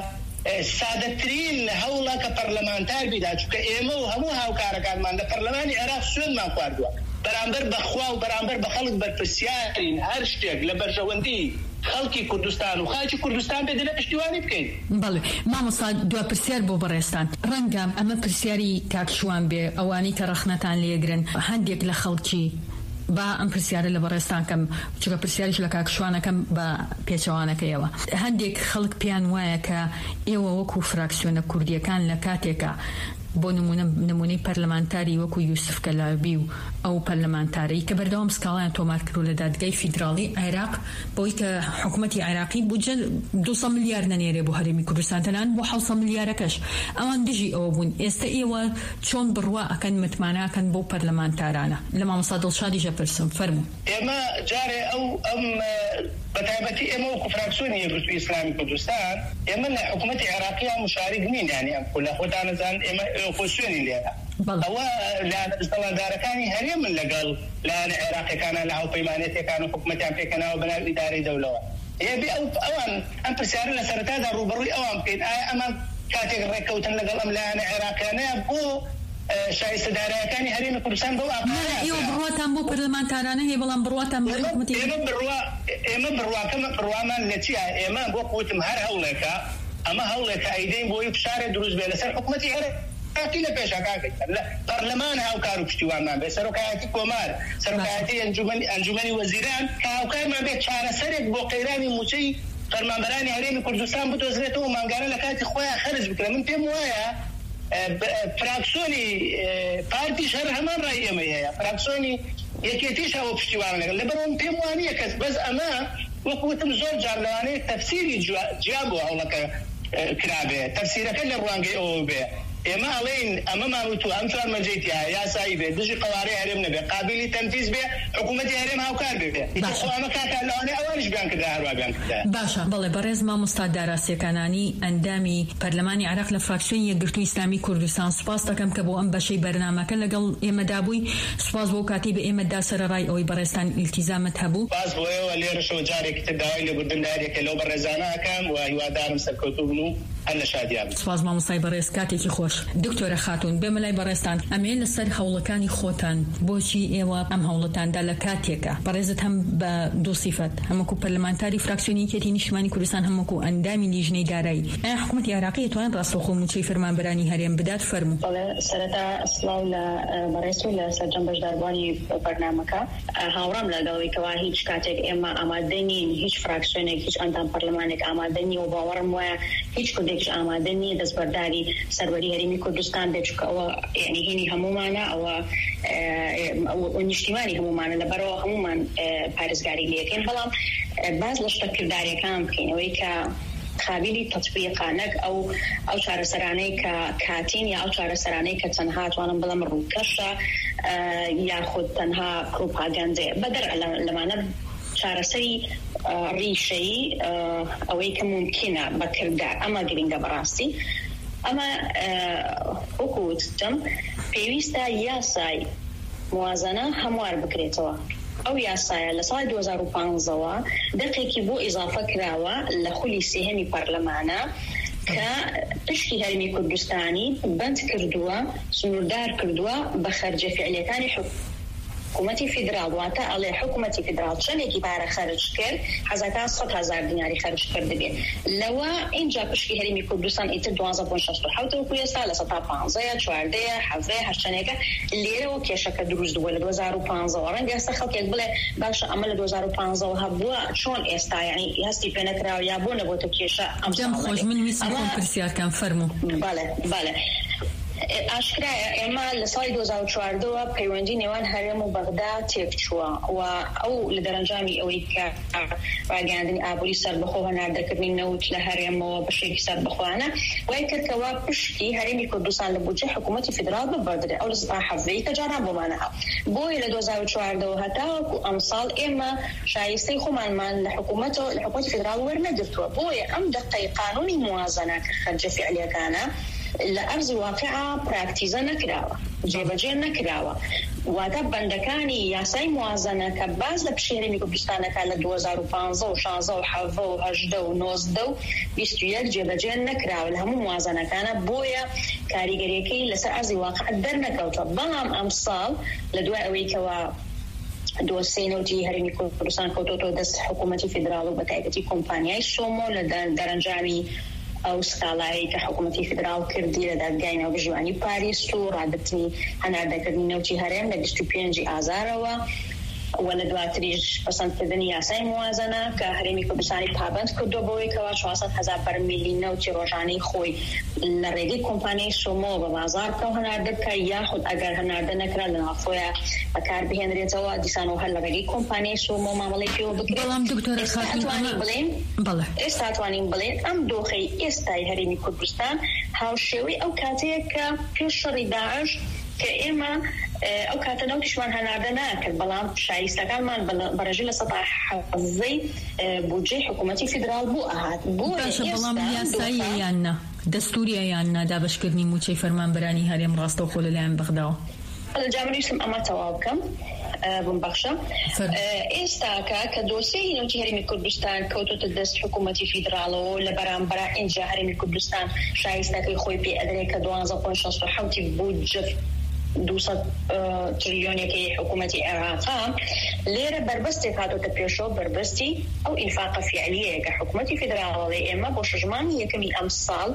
F: سادەترین هەوڵە کە پەرلەمانتار بیدا چونکە ئێمە و هەموو هاوکارەکانمان لە پەرلەمانی عێراق سوێنمان خواردووە بەرامبەر بەخوا و بەرامبەر بە خەڵک بەرپرسیارین هەر شتێک لە بەرژەوەندی خەڵکی کوردستان و خاکی کوردستان بێ دلە پشتیوانی بکەین.
E: بەڵێ مامۆستا دوا پرسیار بۆ بەڕێستان ڕەنگە ئەمە پرسیاری کاکشوان بێ ئەوانی کە ڕەخنەتان لێگرن هەندێک لە خەڵکی با ئەم پرسیارە لە بەڕێستان کەم چونکە پرسیاریش لە کاکشوانەکەم بە پێچەوانەکەیەوە هەندێک خەڵک پیان وایە کە ئێوە وەکو فراکسیۆنە کوردیەکان لە کاتێکە بۆ نمونەی پەرلەمانتاری وەکو یوسف کەلابی و ئەو پەرلەمانتاری کە بەردەوام سکاڵیان تۆمار کردو لە دادگای فیدراڵی عێراق بۆی کە حکوومەتی عێراقی بودجە دووسە ملیار نەنێرێ بۆ هەرێمی کوردستان تەنان بۆ حەوت سەد ملیارەکەش ئەوان دژی ئەوە بوون ئێستا ئێوە چۆن بڕوا ئەکەن متماناکەن بۆ پەرلەمانتارانە لە مامۆستا دڵشادی ژەپرسم فەرموو.
F: ئێمە جارێ ئەو ئەم بەتایبەتی ئێمە وەکو فراکسیۆنی یەکگرتووی ئیسلامی کوردستان ئێمە لە حکوومەتی عێراقیان مشارک نین یعنی ئەم لە خۆتانەزان ئێمە خۆشوێنی لێرە ئەوە لە دەسەڵاتدارەکانی هەرێمن لەگەڵ لایەنە عێراقیەکانە لە هاوپەیمانێتیەکان و حکوومەتیان پێکەناوە بەناو ئیدارەی دەوڵەوە ئێبێ ئەوان ئەم پرسیارە لە سەرەتادا ڕوبەڕووی ئەوان بکەین ئایا ئەمان کاتێک ڕێکەوتن لەگەڵ ئەم لایەنە عێراقیانەیە بۆ شایستەدارەکانی هەرێمی کوردستان بۆ
E: ئێوە بڕواتان بۆ پەرلەمانتارانە هەیە بەڵام بڕواتان بۆ حکوومەتی
F: ئێمە بڕواکەمە بڕوامان لە چیە ئێمە بۆ قوتم هەر هەوڵێکە ئەمە هەوڵێکە ئەیدەین بۆی پشارێ دروست بێ لەسەر حکوومەتی هەرێ کاتی لە پێشاکاکەی پەرلەمان هاوکار و پشتیوانمان بێ سەرۆکایەتی کۆمار سەرۆکایەتی ئەنجومەنی وەزیران کە هاوکارمان بێت چارەسەرێک بۆ قەیرانی موچەی فەرمانبەرانی هەرێمی کوردستان بدۆزرێتەوە و مانگانە لە کاتی خۆیان خەرج بکرێن من پێم وایە فراکسیۆنی پارتیش هەر هەمان ڕای ئێمە هەیە فراکسیۆنی یەکێتیش هەوە پشتیوان لەگەڵ لەبەرەوە پێم وانییە کەس بەس ئەمە وەکوتم زۆر جار لەوانەیە تەفسیری جیا بۆ هەوڵەکە کرابێ تەفسیرەکە لە ڕوانگەی ئەوە بێ ئێمە ئەڵێن ئەمە ماوەتوو ئەم چوار مەجێتیە یاسایی بێ دژی قەوارەی هەرێم نەبێ قابلی تەنفیز بێ حکوومەتی هەرێم هاوکار بێ ئەمە کاکە لەوانەیە ئەوانیش بیان کردا هەروە بیان کردا
E: باشە بەڵێ بەڕێز مامۆستا داراسیەکانانی ئەندامی پەرلەمانی عێراق لە فراکسیۆنی یەکگرتووی ئیسلامی کوردستان سوپاس دەکەم کە بۆ ئەم بەشەی بەرنامەکە لەگەڵ ئێمەدا بووی سوپاس بۆ کاتی بە ئێمەدا سەرڕای ئەوەی بەڕێستان ئیلتیزامت هەبوو
F: سوپاس بۆیەوە لێرەشەوە جارێکی تر داوای لێبوردن دارێکە لەو بەڕێزانە ئەکەم و هیوادارم سەرکەوتوو بن و هەر لە شادیان
E: سوپاس مامۆستای بەڕێز کاتێکی خۆش دکتۆرە خاتون بێمە لای بەڕێستان ئەمێ لەسەر هەوڵەکانی خۆتان بۆچی ئێوە ئەم هەوڵەتاندا لە کاتێکە بەڕێزت هەم بە دوو سیفەت هەمووکو پەرلەمانتاری فراکسیۆنی یەکێتی نیشتیمانی کوردستان هەمووکو ئەندامی لیژنەی دارایی ئایا حکوومەتی عێراقی دەتوانێت ڕاستەوخۆ موچەی فەرمانبەرانی هەرێم بدات فەرموو.
G: بەڵێ سەرەتا سڵاو لە بەڕێز و لە سەرجەم بەشداربوانی بەرنامەکە هاوڕام لەگەڵەوەی کەوا هیچ کاتێک ئێمە ئامادە نین هیچ فراکسیۆنێک هیچ ئەندام پەرلەمانێک ئامادە نیە و باوەڕم وایە هیچ کودێکش ئامادە نیە دەستبەرداری سەروەری هەرێمی کوردستان بێت چونکە ئەوە یعنی هینی هەمومانە ئەوە نیشتیمانی هەمومانە لەبەرەوە هەمومان پارێزگاری لێکەین بەڵام باز لە شتە کردارەکان بکەینەوەی کە قابلی تطبیقانەک ئەو ئەو چارەسەرانەی کە کاتین یا ئەو چارەسەرانەی کە تەنها توانم بڵم ڕووکەشە یاخود تەنها پروپاگاندەیە بەدەر لەمانە چارەسەری ڕیشەی ئەوەی کە ممکنە بەکردار ئەمە گرنگە بەڕاستی ئەمە وەکوتم پێویستە یاسای موازنە هەموار بکرێتەوە ئەو یاسایە لە ساڵی دوو هەزار و پانزەوە دەقێکی بۆ ئیزافە کراوە لە خولی سێهەمی پەرلەمانە کە پشتی هەرێمی کوردستانی بند کردووە سنووردار کردووە بە خەرجە فعلیەکانی حکومەتی فیدرال واتە ئەڵێ حکومەتی فیدرال چەندێکی پارە خەرج کرد حەزەکان سەد هەزار دیناری خەرج کرد دەبێت لەوە اینجا پشتی هەرێمی کوردستان ئیتر دوازدە پۆینت شەست و حەوت وەکو ئێستا لە سەد و پانزەیە چواردەیە حەڤەیە هەشتەنێکە لێرەوە کێشەکە دروست بووە لە دوو هەزار و پانزەوە ڕەنگە ئێستا خەڵکێک بڵێ باشە ئەمە لە دوو هەزار و پانزەوە هەبووە چۆن ئێستا یعنی هەستی پێ نەکراوە یا بۆ نەبووتە کێشە ئەم
E: جەم خۆش من ویستم خۆم پرسیارکەم فەرموو.
G: بەڵێ بەڵێ ئاشکرایە ئێمە لە ساڵی دوو هەزار و چواردەوە پەیوەندی نێوان هەرێم و بەغدا تێکچووە و ئەو لە دەرەنجامی ئەوەی کە ڕاگەاندنی ئابووری سەربەخۆ هەناردەکردنی نەوت لە هەرێمەوە بەشێکی سەربەخۆوانە وای کردکەوە پشتی هەرێمی کوردستان لە بودجێ حکوومەتی فیدرال ببەردرێ ئەو لە سەدا حەڤەیە کە جاران بۆمانە هەڵ بۆی لە دوو هەزار و چواردەوە هەتاوەکو ئەمساڵ ئێمە شایستەی خۆمانمان لە حکوومەتەوە لە حکوومەتی فیدرال وەرنەگرتووە بۆیە ئەم دقەی قانونی موازنە کە خەرجە فعلیەکانە لە ئەرزی واقعا پراکتیزە نەکراوە جێبەجێ نەکراوە واتە بەندەکانی یاسای موازنە کە باز لە پشێرەمی کوردستانەکە لە دوو هەزار و پانزە و شانزە و حەڤە و هەژدە و نۆزدە و بیست و یەک جێبەجێ نەکراوە لە هەموو موازنەکانە بۆیە کاریگەریەکەی لەسەر ئەرزی واقع دەرنەکەوتە بەڵام ئەم ساڵ لە دوای ئەوەی کەوە دۆسێنەوتی هەرێمی کوردستان کەوتۆتەوە دەست حکوومەتی فیدرال و بەتایبەتی کۆمپانیای سۆمۆ لە دەرەنجامی ئەو سکاڵایی کە حکوومەتی فیدرال کردی لە دادگای ناوبژوانی پاریس و ڕادگرتنی هەناردەکردنی نەوتی هەرێم لە بیست و پێنجی ئازارەوە و لە دواتریش پەسەندکردنی یاسای موازنە کە هەرێمی کوردستانی پابند کردو بۆی کەوا چوارسەد هەزار بەرمیلی نەوتی ڕۆژانەی خۆی لە ڕێگەی کۆمپانیای سۆمۆ بە بازار بکە و هەناردە بکە یاخود ئەگەر هەناردە نەکرا لە ناوخۆیە بەکار بهێنرێتەوە دیسانەوە هەر لە ڕێگەی کۆمپانیای سۆمۆ مامەڵەی پێوە بکرێت.
E: بەڵام دکتۆرە خاتون
G: بڵێن
E: بەڵێ
G: ئێستا توانین بڵێن ئەم دۆخەی ئێستای هەرێمی کوردستان هاوشێوەی ئەو کاتەیە کە پێش شەڕی داعش کە ئێمە ئەو کاتە نەوتیشمان هەناردە ناکرد بەڵام شایستەکانمان بەڕێژی لە سەد حەڤەی بودجێ حکوومەتی فیدرال بوو ئاهات
E: باشە بەڵام یاساییە یان نە دەستوریە یان نە دابەشکردنی موچەی فەرمانبەرانی هەرێم ڕاستەوخۆ لەلایەن بەغداوە
G: جامەنویستم ئەمە تەواو بکەم بمبەخشە ئێستاکە کە دۆسەی نەوتی هەرێمی کوردستان کەوتۆتە دەست حکوومەتی فیدراڵەوە لە بەرامبەر ئینجا هەرێمی کوردستان شایستەکەی خۆی پێ ئەدرێت کە دوازدە پۆینت شەست و حەوتی بودجە دووسەد تریلیۆنێکی حکوومەتی عێراقا لێرە بربەستێک هاتۆتە پێشەوە بربەستی ئەو ئینفاقە فیعلیەیە کە حکوومەتی فیدراڵی ئێمە بۆ شەژمانی یەکەمی ئەم ساڵ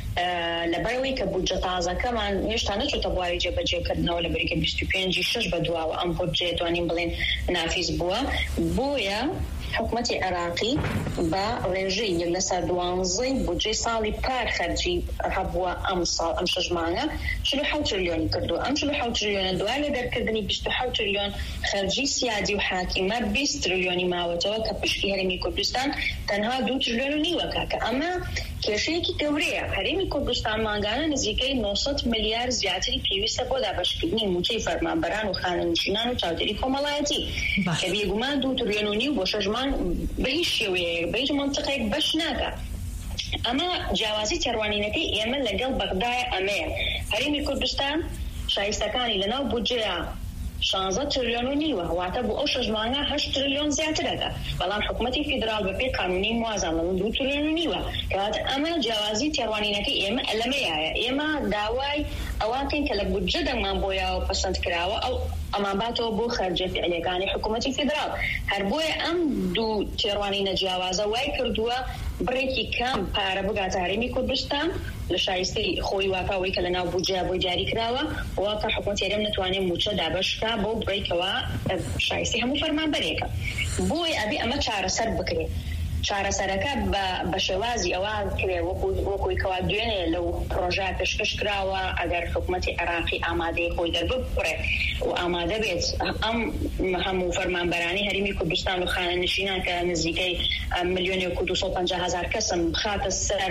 G: لەبەرەوەی کە بودجە تازەکەمان هێشتا نەچۆتە بواری جێبەجێکردنەوە لە بریکە بیست و پێنجی شەش بەدواوە ئەم بودجێ توانین بڵێن نافیز بووە بۆیە حکوومەتی عێراقی بە ڕێژەی لەسەر دوانزەی بودجێ ساڵی پار خەرجی هەبووە ئەم ساڵ ئەم شەژمانە چل و حەوت تریلیۆنی کردو ئەم چل و حەوت تریلیۆنە دوای لە دەرکردنی بیست و حەوت تریلیۆن خەرجی سیادی و حاکیمە بیست تریلیۆنی ماوەتەوە کە پشتی هەرێمی کوردستان تەنها دوو تریلیۆن و نیوەکە کە ئەمە کێشەیەکی گەورەیە. هەرێمی کوردستان ماگانە نزیکەی نۆسەد ملیار زیاتری پێویستە بۆ دابەشکردنی موچەی فەرمانبەران و خانەنشینان و چاودێری کۆمەڵایەتی کە بێگومان دوو تریلیۆن و نیو بۆ شەژمان بە هیچ شێوەیەک بە هیچ مەنتیقێک بەش ناکات. ئەمە جیاوازی تێڕوانینەکەی ئێمە لەگەڵ بەغدایە ئەمەیە. هەرێمی کوردستان شایستەکانی لەناو بودجەیە شانزە تریلیۆن و نیوە واتە بۆ ئەو شەژمانە هەشت تریلیۆن زیاترەکە بەڵام حکوومەتی فیدرال بەپێی قانونی موازن لە دوو تریلیۆن و نیوە کەواتە ئەمە جیاوازی تێڕوانینەکەی ئێمە لەمەیایە. ئێمە داوای ئەوانکەین کە لە بودجە دەنگمان بۆیەوە پەسەند کراوە ئەو ئەمان باتەوە بۆ خەرجە فعلیەکانی حکوومەتی فیدرال هەر بۆیە ئەم دوو تێڕوانینە جیاوازە وای کردووە بڕێکی کەم پارە بگاتە هەرێمی کوردستان لە شایستەی خۆی واکەوەی کە لەناو بودجە بۆی دیاری کراوە واکە حکوومەتی هەرێم نەتوانێت موچە دابەشکا بۆ بڕێکەوە شایستی هەموو فەرمانبەرێکە بۆی ئەبێ ئەمە چارەسەر بکرێت. چارەسەرەکە بە شێوازی ئەوە کرێ وەکوی کەوا دوێنێ لەو پرۆژە پێشکەش کراوە ئەگەر حکوومەتی عێراقی ئامادەی خۆی دەرببڕێ و ئامادە بێت ئەم هەموو فەرمانبەرانی هەرێمی کوردستان و خانەنشینان کە نزیکەی ملیۆنی و دووسەد و پەنجا هەزار کەسم بخاتە سەر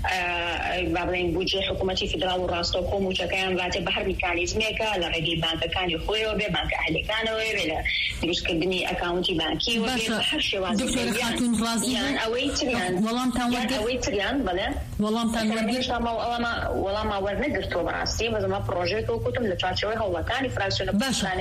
G: با بڵێن بودجێ حکوومەتی فیدرال و ڕاستەوخۆ موچەکەیان باتێ بە هەر میکانیزمێکە لە ڕێگەی بانکەکانی خۆیەوە بێ بانکە ئەهلیەکانەوە بێ لە دروستکردنی ئەکاونتی بانکی و بێ هەر شێوازی یان ئەوەی تریان
E: وەڵامتان وەرگرت
G: ئەوەی تریان بەڵێ
E: وەڵامتان وەرگرت
G: وەڵامە وەرنەگرتووە بەڕاستی بەزەمە پرۆژێکەوە کوتم لە چارچەوەی هەوڵەکانی فراکسیۆنە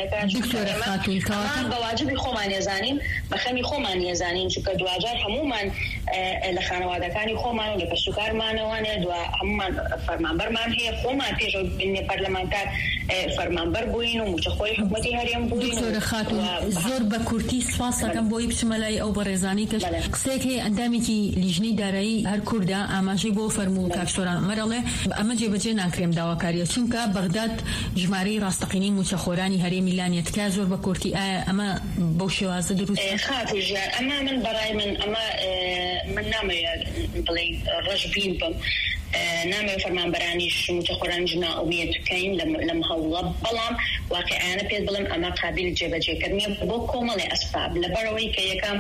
G: بە واجبی خۆمان ێزانین بە خەمی خۆمان ێزانین چونکە دوجار هەمومان لە خانەوادەکانی خۆمان و لە کەسوکارمانەوانێ دو هەمومان فەرمانبەرمان هەیە خۆمان پێشەوە بنێ پەرلەمانتار فەرمانبەر بووین و موچەخۆی حکومەتی هەرێم بووین.
E: دکتۆرە خاتون زۆر بە کورتی سپاس دەکەم بۆی بچمە لای ئەو بەڕێزانی کەش قسەیەک هەیە ئەندامێکی لیژنەی دارایی هەر کووردا ئاماژەی بۆ فەرموو کاکسۆران مەرەڵێ ئەمە جێبەجێ ناکرێم داواکاریە چونکە بەغداد ژمارەی ڕاستەقینەی موچەخۆرانی هەرێمی لانێتکە زۆر بە کورتی ئایا ئەمە بەو شێوازە دروست
G: خاتون ژیان ئەمە من بەڕای من ئەمە من نامەوێت بڵێ ڕەشبین بم نامەوێت فەرمانبەرانیش موچەخۆرانیش نائومێت بکەین لەم هەوڵە بەڵام واقعیانە پێت بڵێم ئەمە قابل جێبەجێکردنیە بۆ کۆمەڵی ئەسباب لەبەرەوەی کە یەکەم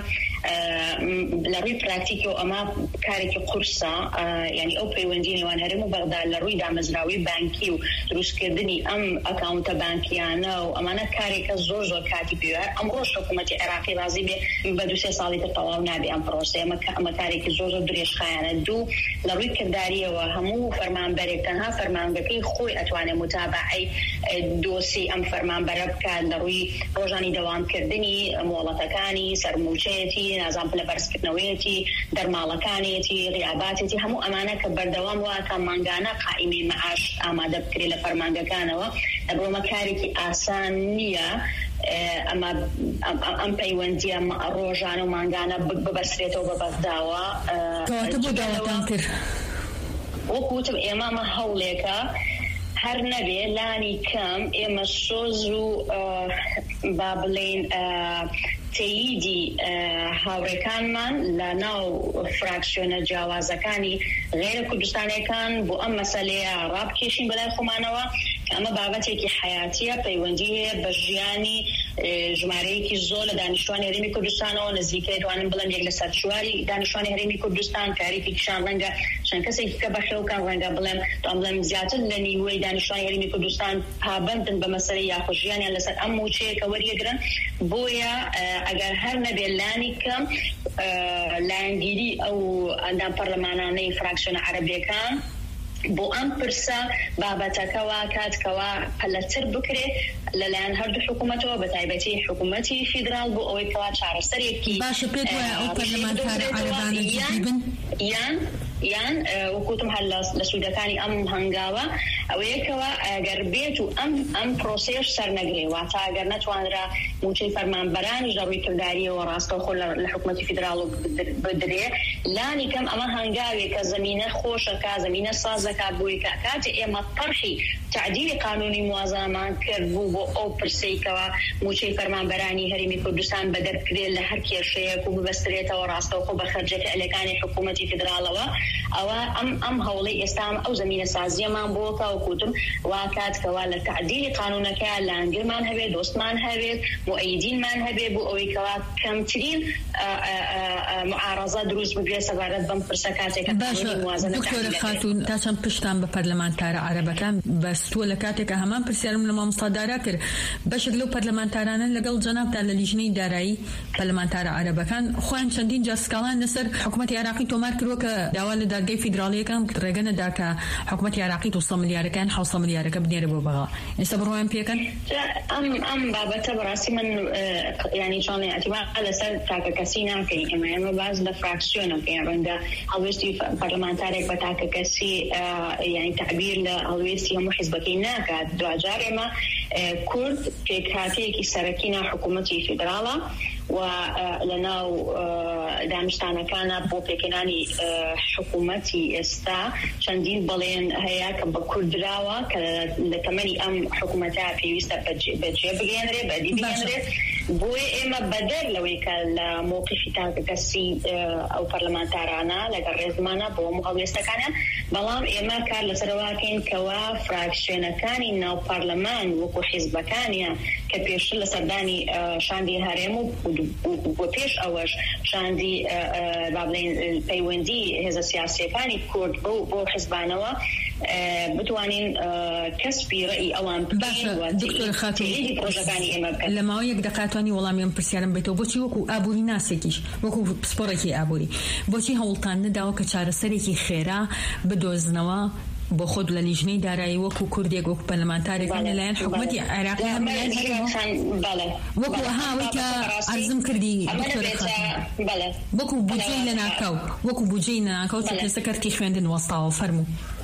G: لە ڕووی پراکتیکی و ئەمە کارێکی قورسە یعنی ئەو پەیوەندی نێوان هەرێم و بەغداد لە ڕووی دامەزراوی بانکی و دروستکردنی ئەم ئەکاونتە بانکیانە و ئەمانە کارێکە زۆر زۆر کاتی پێوە ئەمڕۆژ حکوومەتی عێراقی رازی بێ بە دو سێ ساڵی تر تەواو نابێ ئەم پرۆسەیە ئەمە کارێکی زۆر زۆر درێژخایەنە دوو لە ڕووی کرداریەوە هەموو فەرمانبەرێک تەنها فەرمانگەکەی خۆی ئەتوانێت متابعەی دۆسی ئەم فەرمانبەرە بکات لە ڕووی ڕۆژانی دەوامکردنی مۆڵەتەکانی سەرموچەیەتی نازام لە بەرزکردنەوەیەتی دەرماڵەکانێتی غیاباتێتی هەموو ئەمانە کە بەردەوام واتە مانگانە قائیمەی مەعاش ئامادە بکرێت لە فەرمانگەکانەوە لەبەرەوە کارێکی ئاسان نییە ئەمە ئەم پەیوەندیە ڕۆژانە و مانگانە ببەسرێتەوە بە بەغداوە
E: بۆ داواتان کرد
G: وەکوتم ئێمەمە هەوڵێکە هەر نەبێ لانی کەم ئێمە سۆز و با بڵێن تەییدی هاوڕێکانمان لە ناو فراکسیۆنە جیاوازەکانی غێرە کوردستانیەکان بۆ ئەم مەسەلەیە ڕابکێشین بەلای خۆمانەوە کە ئەمە بابەتێکی حیاتیە پەیوەندی هەیە بە ژیانی ژمارەیەکی زۆر لە دانیشتوانی هەرێمی کوردستانەوە نزیکەی توانم بڵێم یەک لە سەر چواری دانیشتوانی هەرێمی کوردستان کارێکی کشان ڕەنگە چەند کەسێکی کە بەخێوکان ڕەنگە بڵێم تام بڵێم زیاتر لە نیوەی دانیشتوانی هەرێمی کوردستان پابەندن بە مەسەلەی یاخۆژیانیان لەسەر ئەم موچەیەکە وەریەگرن بۆیە ئەگەر هەر نەبێ لانی کەم لایەنگیری ئەو ئەندام پەرلەمانانەی فراکسیۆنە عەرەبیەکان بۆ ئەم پرسە بابەتەکەەوە کاتکەوە پەلەتر بکرێ لەلایەن هەردوو حکوومەتەوە بە تایبەتی حکوومەتی فیدرال بۆ ئەوەی کەوا چارەسەرێکی
E: باشە پێت وایە ئەو پەرلەمانتارە عەرەبانە جدی بن
G: یان یان وەکوتم هەر لە سوودەکانی ئەم هەنگاوە ئەوەیەکەوە ئەگەر بێت و ئەم ئەم پرۆسەیەش سەرنەگرێ واتە ئەگەر نەتوانرا موچەی فەرمانبەرانیش لە ڕووی کرداریەوە ڕاستەوخۆ لە حکوومەتی فیدرال بدرێ لانی کەم ئەمە هەنگاوێکە زەمینە خۆشەکە زەمینە سازەکە بووی کە کاتێ ئێمە طرحی تعدیلی قانونی موازنەمان کرد بوو بۆ ئەو پرسەیەکەوە موچەی فەرمانبەرانی هەرێمی کوردستان بەدەرکرێت لە هەر کێشەیەک و ببەسترێتەوە ڕاستەوخۆ بە خەرجە فعلەکانی حکوومەتی فیدرالەوە ئەوە ئەم ئەم هەوڵەی ئێستا ئەو زەمینە سازیەمان بۆکە وەکوتم وا کاتکەوە لە تعدیلی قانونەکە لانگرمان هەبێت دۆستمان هەبێت مؤیدینمان هەبێت بۆ ئەوەی کەوا کەمترین معارەزە دروست بگرێت سەبارەت بەم پرسە کاتێکە
E: دکتۆرە خاتون تا چەند پشتان بە پەرلەمانتارە عەرەبەکان بەستووە لە کاتێکە هەمان پرسیارم لە مامۆستادارا کرد بەشێک لەو پەرلەمانتارانە لەگەڵ جەنابتا لە لیژنەی دارایی پەرلەمانتارە عەرەبەکان خۆیان چەندین جار سکاڵان لەسەر حکوومەتی عێراقی تۆمار کردووە کە داوا لە دادگای فیدراڵیەکان ڕێگە نەدا کە حکوومەتی عێراقی دووسە ملیارەکان حوسە ملیارەکە بنێرە بۆ بەغا ئێستا بڕۆیان پێکەن
G: ئەم ئەم بابەتە بەڕاستی من ینی چۆن ئەتیبار لەسەر تاکە کەسی ناکەین ئێمە ئێمە باز لە فراکسیۆنەکەین ڕەنگە هەڵوێستی پەرلەمانتارێک بە تاکە کەسی یعنی تعبیر لە هەڵوێستی هەموو حیزبەکەی ناکات دوجار ئێمە کورد پێکهاتەیەکی سەرەکینا حکوومەتی فیدراڵە و لەناو دانیشتانەکانە بۆ پێکەنانی حکوومەتی ئێستا چەندین بەڵێن هەیە کە بە کوردراوە کە لە تەمەنی ئەم حکوومەتە پێویستە بەجێ بگەێنرێ بەدی بگەێنرێت بۆیە ئێمە بەدەر لەوەی کە لە مووقفی تاکە کەسی ئەو پەرلەمانتارانە لەگەڵ ڕێزمانە بۆ هەڵوێستەکانیان بەڵام ئێمە کار لەسەرواکەین کەوا فراکسیۆنەکانی ناو پەرلەمان وەکو حیزبەکانیان کە پێشتر لە سەردانی شاندی هەرێم و بۆ پێش ئەوەش شاندی با بڵێن پەیوەندی هێزە سیاسیەکانی کورد بۆ حیزبانەوە بتوانین کەسبی ڕێی ئەوان بکەین.
E: لە ماوەی یەک دقاتوانی وەڵامیان پرسیارم بێتەوە بۆچی وەکو ئابووری ناسێکیش وەکو پسپۆڕێکی ئابووری بۆچی هەوڵتان نەداوە کە چارەسەرێکی خێرا بدۆزنەوە بۆ خۆت لە لیژنەی دارایی وەکو کوردێک وەکو پەرلەمانتارێکان لەلایەن حکوومەتی عێراقی وەکو هاوەی کە عەرزم کردی وەکو بودجەی لە ناکاو وەکو بودجەی ناکاو چ کەسەکەرتی خوێندن وەستاوە فەرموو.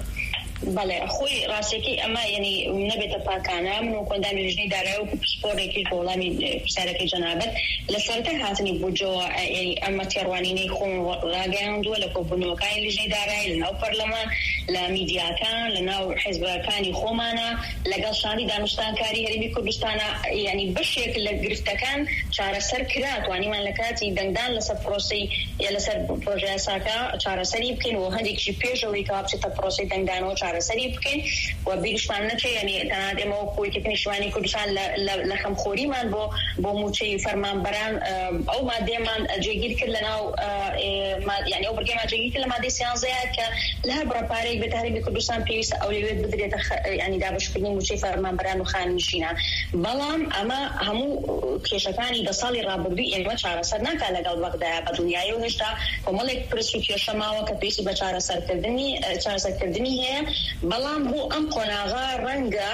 G: بەڵێ خۆی ڕاستێکی ئەمە یعنی نەبێتە پاکانە من و کۆندامی لیژنەی دارایی و پسپۆڕێکی وەڵامی پرسیارەکەی جەنابەت لە سەرەتا هاتنی بودجەوە ئەمە تێڕوانینەی خۆم ڕاگەیاندووە لە کۆبوونەوەکانی لیژنەی دارایی لە ناو پەرلەمان لە میدیاکان لە ناو حیزبەکانی خۆمانە لەگەڵ شانی دانوستانکاری هەرێمی کوردستانە یعنی بەشێک لە گرفتەکان چارەسەر کرا توانیمان لە کاتی دەنگدان لەسەر پرۆسەی لەسەر پرۆژە یاساکە چارەسەری بکەین و هەندێکیشی پێشەوەی کە بچێتە پرۆسەی دەنگدانەوە چارەسەری بکەین و بیرشمان نەچێ یعنی تەنانەت ئێمە وەکو یەکێک نیشتوانی کوردستان لە خەمخۆریمان بۆ بۆ موچەی فەرمانبەران ئەو مادێمان جێگیر کرد لەناو یعنی ئەو بڕگەیمان جێگیر کرد لە مادەی سیانزەیە کە لە هەر بڕەپارەیەک بێت هەرێمی کوردستان پێویستە ئەولەوێت بدرێتە یعنی دابەشکردنی موچەی فەرمانبەران و خاننشینان. بەڵام ئەمە هەموو کێشەکانی دە ساڵی ڕابردووی ئێمە چارەسەر ناکات لەگەڵ وەختدایە بە دنیای و هێشتا کۆمەڵێک پرس و کێشە ماوە کە پێویستی بە چارەسەرکردنی چارەسەرکردنی هەیە. بەڵام بۆ ئەم قۆناغا ڕەنگە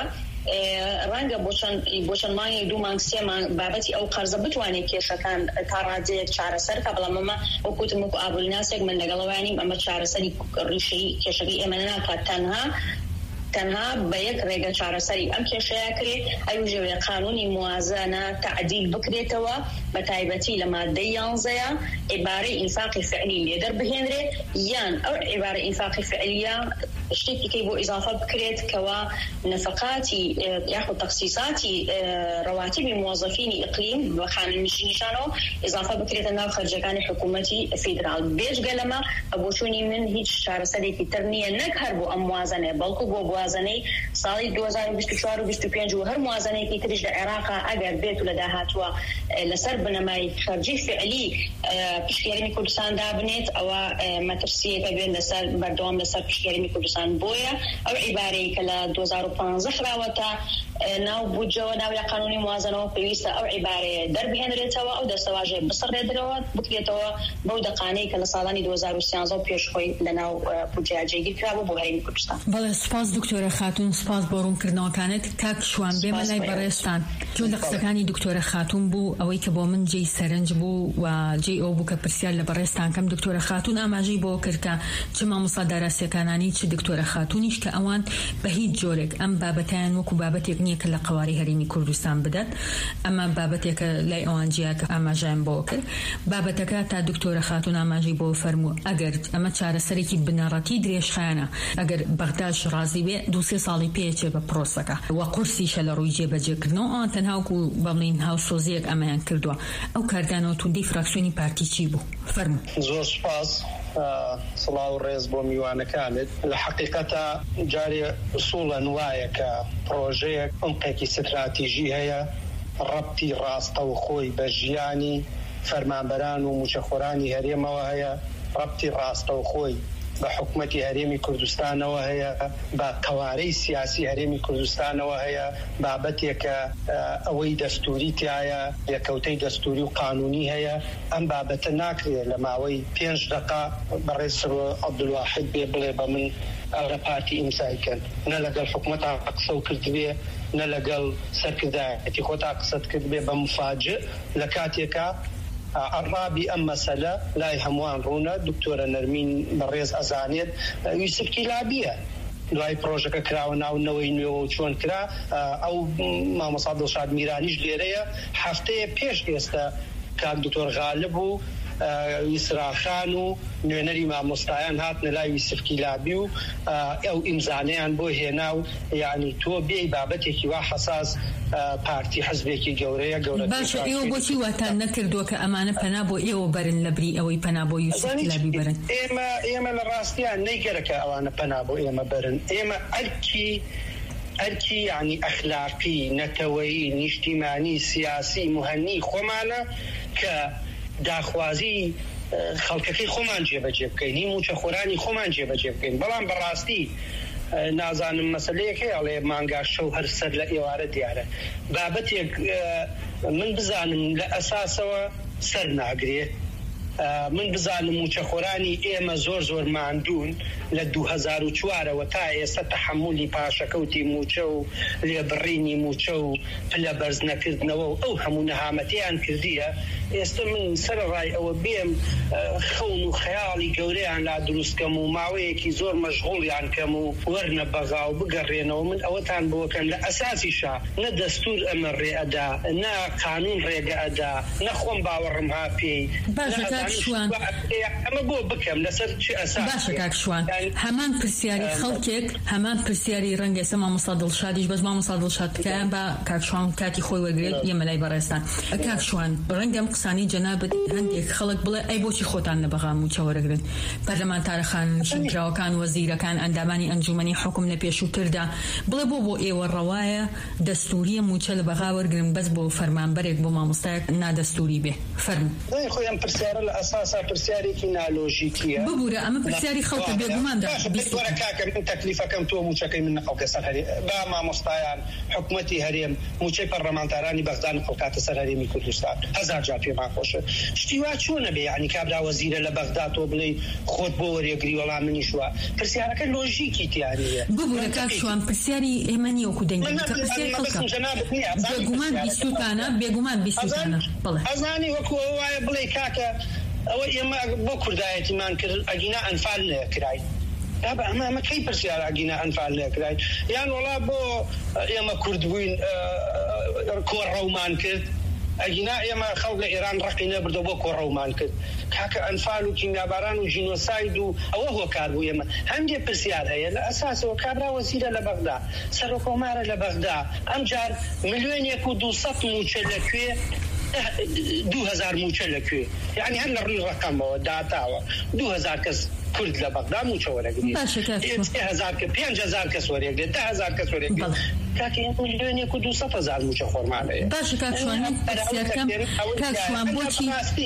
G: ڕەنگە بۆ چەند مانگێک دوو مانگ سێ مانگ بابەتی ئەو قەرزە بتوانێت کێشەکان تا ڕادەیەک چارەسەر کە بەڵام ئەمە وەکوتم وەکو ئابوورناسێک من لەگەڵەوەیانیم ئەمە چارەسەری ڕیشەی کێشەکەی ئێمە ناکات تەنها تەنها بە یەک ڕێگە چارەسەری ئەم کێشەیە کرێت ئەوژێوێ قانونی موازنە تعدیل بکرێتەوە بە تایبەتی لە مادەی یانزەیە عیبارەی ئینفاقی فعلی لێدەر بهێنرێت یان ئەو عیبارەی ئینفاقی فعلیە شتێکی کەی بۆ ئیزافە بکرێت کەوا نەفەقاتی یاخود تەخسیساتی ڕەواتیبی موظفینی ئیقلیم بە خاننشینیشانەوە ئیزافە بکرێتە ناو خەرجەکانی حکوومەتی فیدرال. بێجگە لەمە بۆچوونی من هیچ چارەسەرێکی تر نییە نەک هەر بۆ ئەم موازنەیە بەڵکو بۆ موازنەی ساڵی دوو هەزار و بیست و چوار و بیست و پێنج و هەر موازنەیەکی تریش لە عێراقا ئەگەر بێت و لە داهاتووە لەسەر بنەمای خەرجی فعلی پشتیارێمی کوردستان دابنێت ئەوە مەترسیەکە بێت لەسەر بەردەوام لەسەر پشتیارێمی کوردستان بۆیە ئەو عیبارەی کە لە دوو هەزار و پانزە خراوەتە ناو بودجەوە ناوی قانونی موازنەوە پێویستە ئەو عیبارەیە دەربهێنرێتەوە ئەو دەستەواژێ بسڕێدرەوە بکرێتەوە بەو دەقانەی کە لە ساڵانی دوو هەزار و سیانزە و پێشخۆی لە ناو بودجەیە جێگیر کرابوو بۆ هەرێمی کوردستان.
E: بەڵێ سپاس دکتۆرە خاتون سپاس بۆ ڕوونکردنەوەکانت کاک شوان بێمە لای بەڕێستان چۆن لە قسەکانی دکتۆرە خاتون بوو ئەوەی کە بۆ من جێی سەرنج بوو و جێی ئەو بوو کە پرسیار لە بەڕێستان کەم دکتۆرە خاتون ئاماژەی بۆ کرد کە چ مامۆستا داراسیەکانانی چ دکتۆرە خاتونیش کە ئەوان بە هیچ جۆرێک ئەم بابەتیان وەکو بابەتێک نییە کە لە قواری هەرێمی کوردستان بدات ئەمە بابەتێکە لای ئەوان جیاکە ئاماژیان بۆ کرد بابەتەکە تا دکتۆرە خاتون ئاماژەی بۆ فەرموو ئەگەر ئەمە چارەسەرێکی بنەڕەتی درێژخایەنە ئەگەر بەغداش ڕازی بێ دو سێ ساڵی پێچێ بە پرۆسەکە و قورسیشە لە ڕووی جێبەجێکردنەوە ئەوان تەنهاوکو بەڵین هاوسۆزیەک ئەمەیان کردووە. ئەو کارگانەوە توندەی فراکسیۆنی پارتی چی بوو؟ فەرموو.
F: زۆر سپاس سڵاو ڕێز بۆ میوانەکانت. لە حەقیقەتە جارێ ئوسوڵەن وایە کە پرۆژەیەک عمقێکی ستراتیژی هەیە ڕەبتی ڕاستەوخۆی بە ژیانی فەرمانبەران و موچەخۆرانی هەرێمەوە هەیە ڕەبتی ڕاستەوخۆی بە حکوومەتی هەرێمی کوردستانەوە هەیە بە قوارەی سیاسی هەرێمی کوردستانەوە هەیە بابەتێکە ئەوەی دەستوری تایە یەکەوتەی دەستوری و قانونی هەیە. ئەم بابەتە ناکرێت لە ماوەی پێنج دقا بەڕێز عەبدولواحید بێ بڵێ بە من ئەوە پارتی ئیمزایکەن نە لەگەڵ حکوومەتا قسە و کردبێ نە لەگەڵ سەرکردایەتی خۆتا قسەت کرد بێ بە مفاجئ لە کاتێکە عرابی ئەم مەسەلە لای هەمووان ڕوونە. دکتۆرە نەرمین بەڕێز ئەزانێت یوسف کیلابیە دوای پرۆژەکە کراوە ناونەوەی نوێەوە و چۆن کرا. ئەو مامۆستا دڵشاد میرانیش لێرەیە هەفتەیە پێش ئێستا کاک دکتۆر غالب و ویسراخان و نوێنەری مامۆستایان هاتنە لای یوسف کیلابی و ئەو ئیمزانەیان بۆ هێنا و یعنی تۆ بێی بابەتێکی وا حەساس پارتی حزبێکی گەورەیە گەورە.
E: باشە ئێوە بۆچی واتان نەکردووە کە ئەمانە پەنا بۆ ئێوە بەرن لە بری ئەوەی پەنا بۆ یوسف کیلابی بەرن؟
F: ئێمە ئێمە لە ڕاستیان نەیگەرەکە ئەوانە پەنا بۆ ئێمە بەرن. ئێمە ئەرکی ئەرکی یعنی ئەخلاقی نەتەوەیی نیشتیمانی سیاسی مهنی خۆمانە کە داخوازی خەڵکەکەی خۆمان جێبەجێ بکەین موچە خۆرانی خۆمان جێبەجێ بکەین بەڵام بەڕاستی نازانم مەسەلەیەکە ئەڵێ مانگا شەو هەر سەر لە ئێوارە دیارە بابەتێک من بزانم لە ئەساسەوە سەر ناگرێت من بزانم موچە خۆرانی ئێمە زۆر زۆر ماندوون لە دوو هەزار و چوارەوە تا ئێستا تەحمولی پاشەکەوتی موچە و لێبڕینی موچە و پلە بەرز نەکردنەوە و ئەو هەموو نەهامەتیان کردیە ئێستا من سەرڕای ئەوە بێم خەون و خەیاڵی گەورەیان لا دروستکەم و ماوەیەکی زۆر مەشغوڵیان کەم و وەرنە بەغا و بگەڕێنەوە من ئەوەتان بۆکەم لە ئەساسیشا نە دەستور ئەمە ڕێئەدا نە قانون ڕێگە ئەدا نەخۆم باوەڕم ها پێی ئەمە بۆ بکەم لەسەر چی ئەساس
E: باشە کاکشوان هەمان پرسیاری خەڵکێک هەمان پرسیاری ڕەنگە ئێستا مامۆستا دڵشادیش بەس مامۆستا دڵشاد بکەیان بە کاکشوان کاتی خۆی وەرگێت ئێمە لای بەڕێستان کاکشوان ڕەنگەم قسانی جەنابەت هەندێک خەڵک بڵێ ئەی بۆچی خۆتان لە بەغا موچە وەرەگرن پەرلەمانتارەخان نشینکراوەکان وەزیرەکان ئەندامانی ئەنجومەنی حکوم لە پێشووتردا بڵێ بۆ بۆ ئێوە ڕەوایە دەستوریە موچە لە بەغا وەرگرن بەس بۆ فەرمانبەرێک بۆ مامۆستایەک نادەستوری بێ فەرموو
F: خۆیان پرسیارە لە ئەساسا پرسیارێکی نالۆژیکیە
E: ببوورە ئەمە پرسیاری خەڵکە بێگوماندا
F: وەرە کاکە من تەکلیفەکەم تۆ موچەکەی من نەخەڵکە سەر هەرێ با مامۆستایان حکومەتی هەرێم موچەی پەرلەمانتارانی بەغدا نەخەڵکاتە سەر هەرێمی کوردستان هەزار جار پێمان خۆشە شتی وا چۆنە بێ یعنی کابرا وەزیرە لە بەغدا تۆ بڵێ خۆت بۆ وەرێگری وەڵام منیش وە پرسیارەکە لۆژیکی تیانیە
E: ببوورە کاکشوان پرسیاری ئێمە نییە وەکو دەنگی کە پرسیاری خەڵکە بێگومان بیستوتانە بێگومان بیستوتانە بڵێ
F: ئەزانی وەکو ئەو وایە بڵێ کاکە ئەوە ئێمە بۆ کوردایەتیمان کرد ئەگینا ئەنفال نەکرای ئەمە ئەمە کەی پرسیار ئەگینا ئەنفال نەکرای یان وەڵا بۆ ئێمە کورد بووین کۆڕەومان کرد ئەگینا ئێمە خەڵک لە ئێران ڕقی نەبردەوە بۆ کۆڕەومان کرد کاکە ئەنفال و کیمیاباران و ژینۆساید و ئەوە هۆکار بوو ئێمە هەندێ پرسیار هەیە لە ئەساسەوە کابرا وەزیرە لە بەغدا سەرۆکۆمارە لە بەغدا ئەمجار ملیۆنێک و دووسەد موچە لەکوێ دوو هەزار موچە لەکوێ یعنی هەر لە ڕووی ڕقەمەوە داتاوە دوو هەزار کەس کورد لە بەغدا موچە وەرەگرێت پێنج هەزار کەس وەرەگرێت ده هەزار کەس وەرەگرێت کاکە ملیۆنێک و دووسەد هەزار موچە خۆرمانەیە
E: باشە کاکشوان پرسیارکەم کاکشوان بۆچی